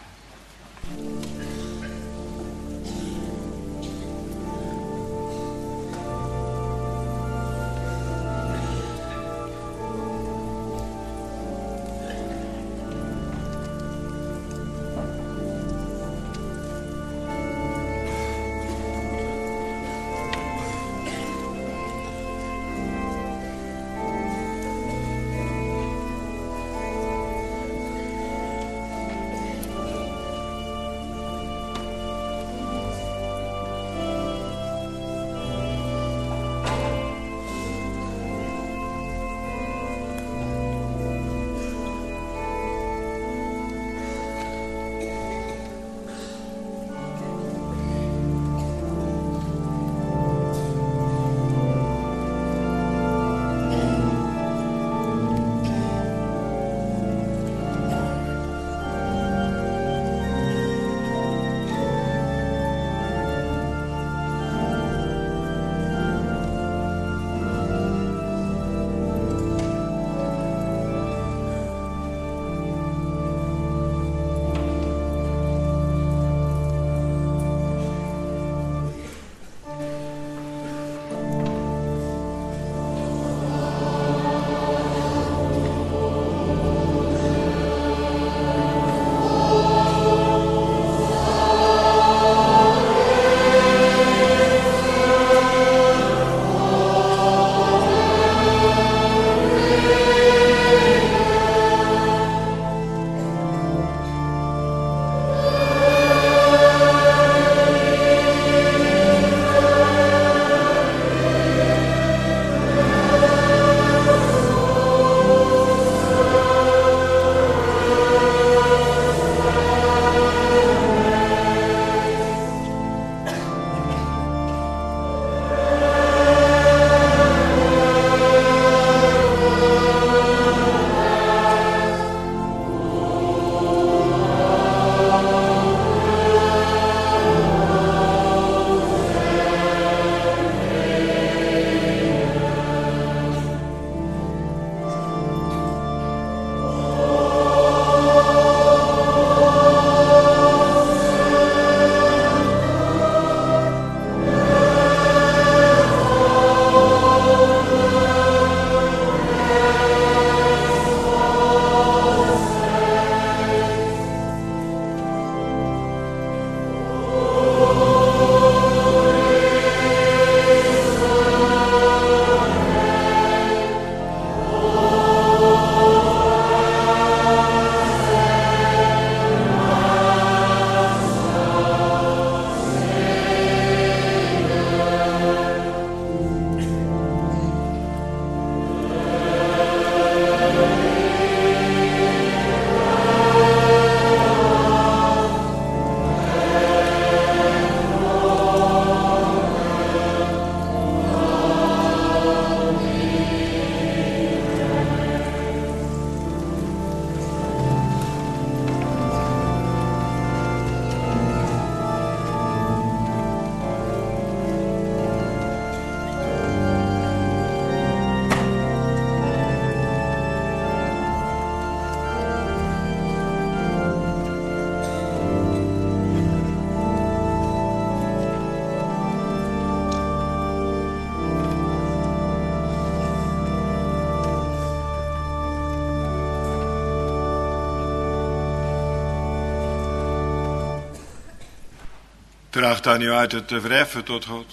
Speaker 2: Tracht dan nu uit het te verheffen tot God.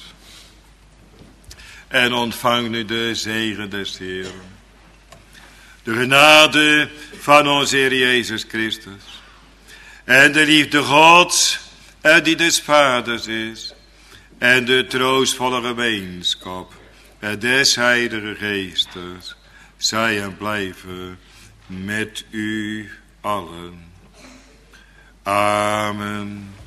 Speaker 2: En ontvang nu de zegen des Heeren. De genade van onze Heer Jezus Christus. En de liefde Gods, die des Vaders is. En de troostvolle gemeenschap des Heilige Geestes. Zij en blijven met u allen. Amen.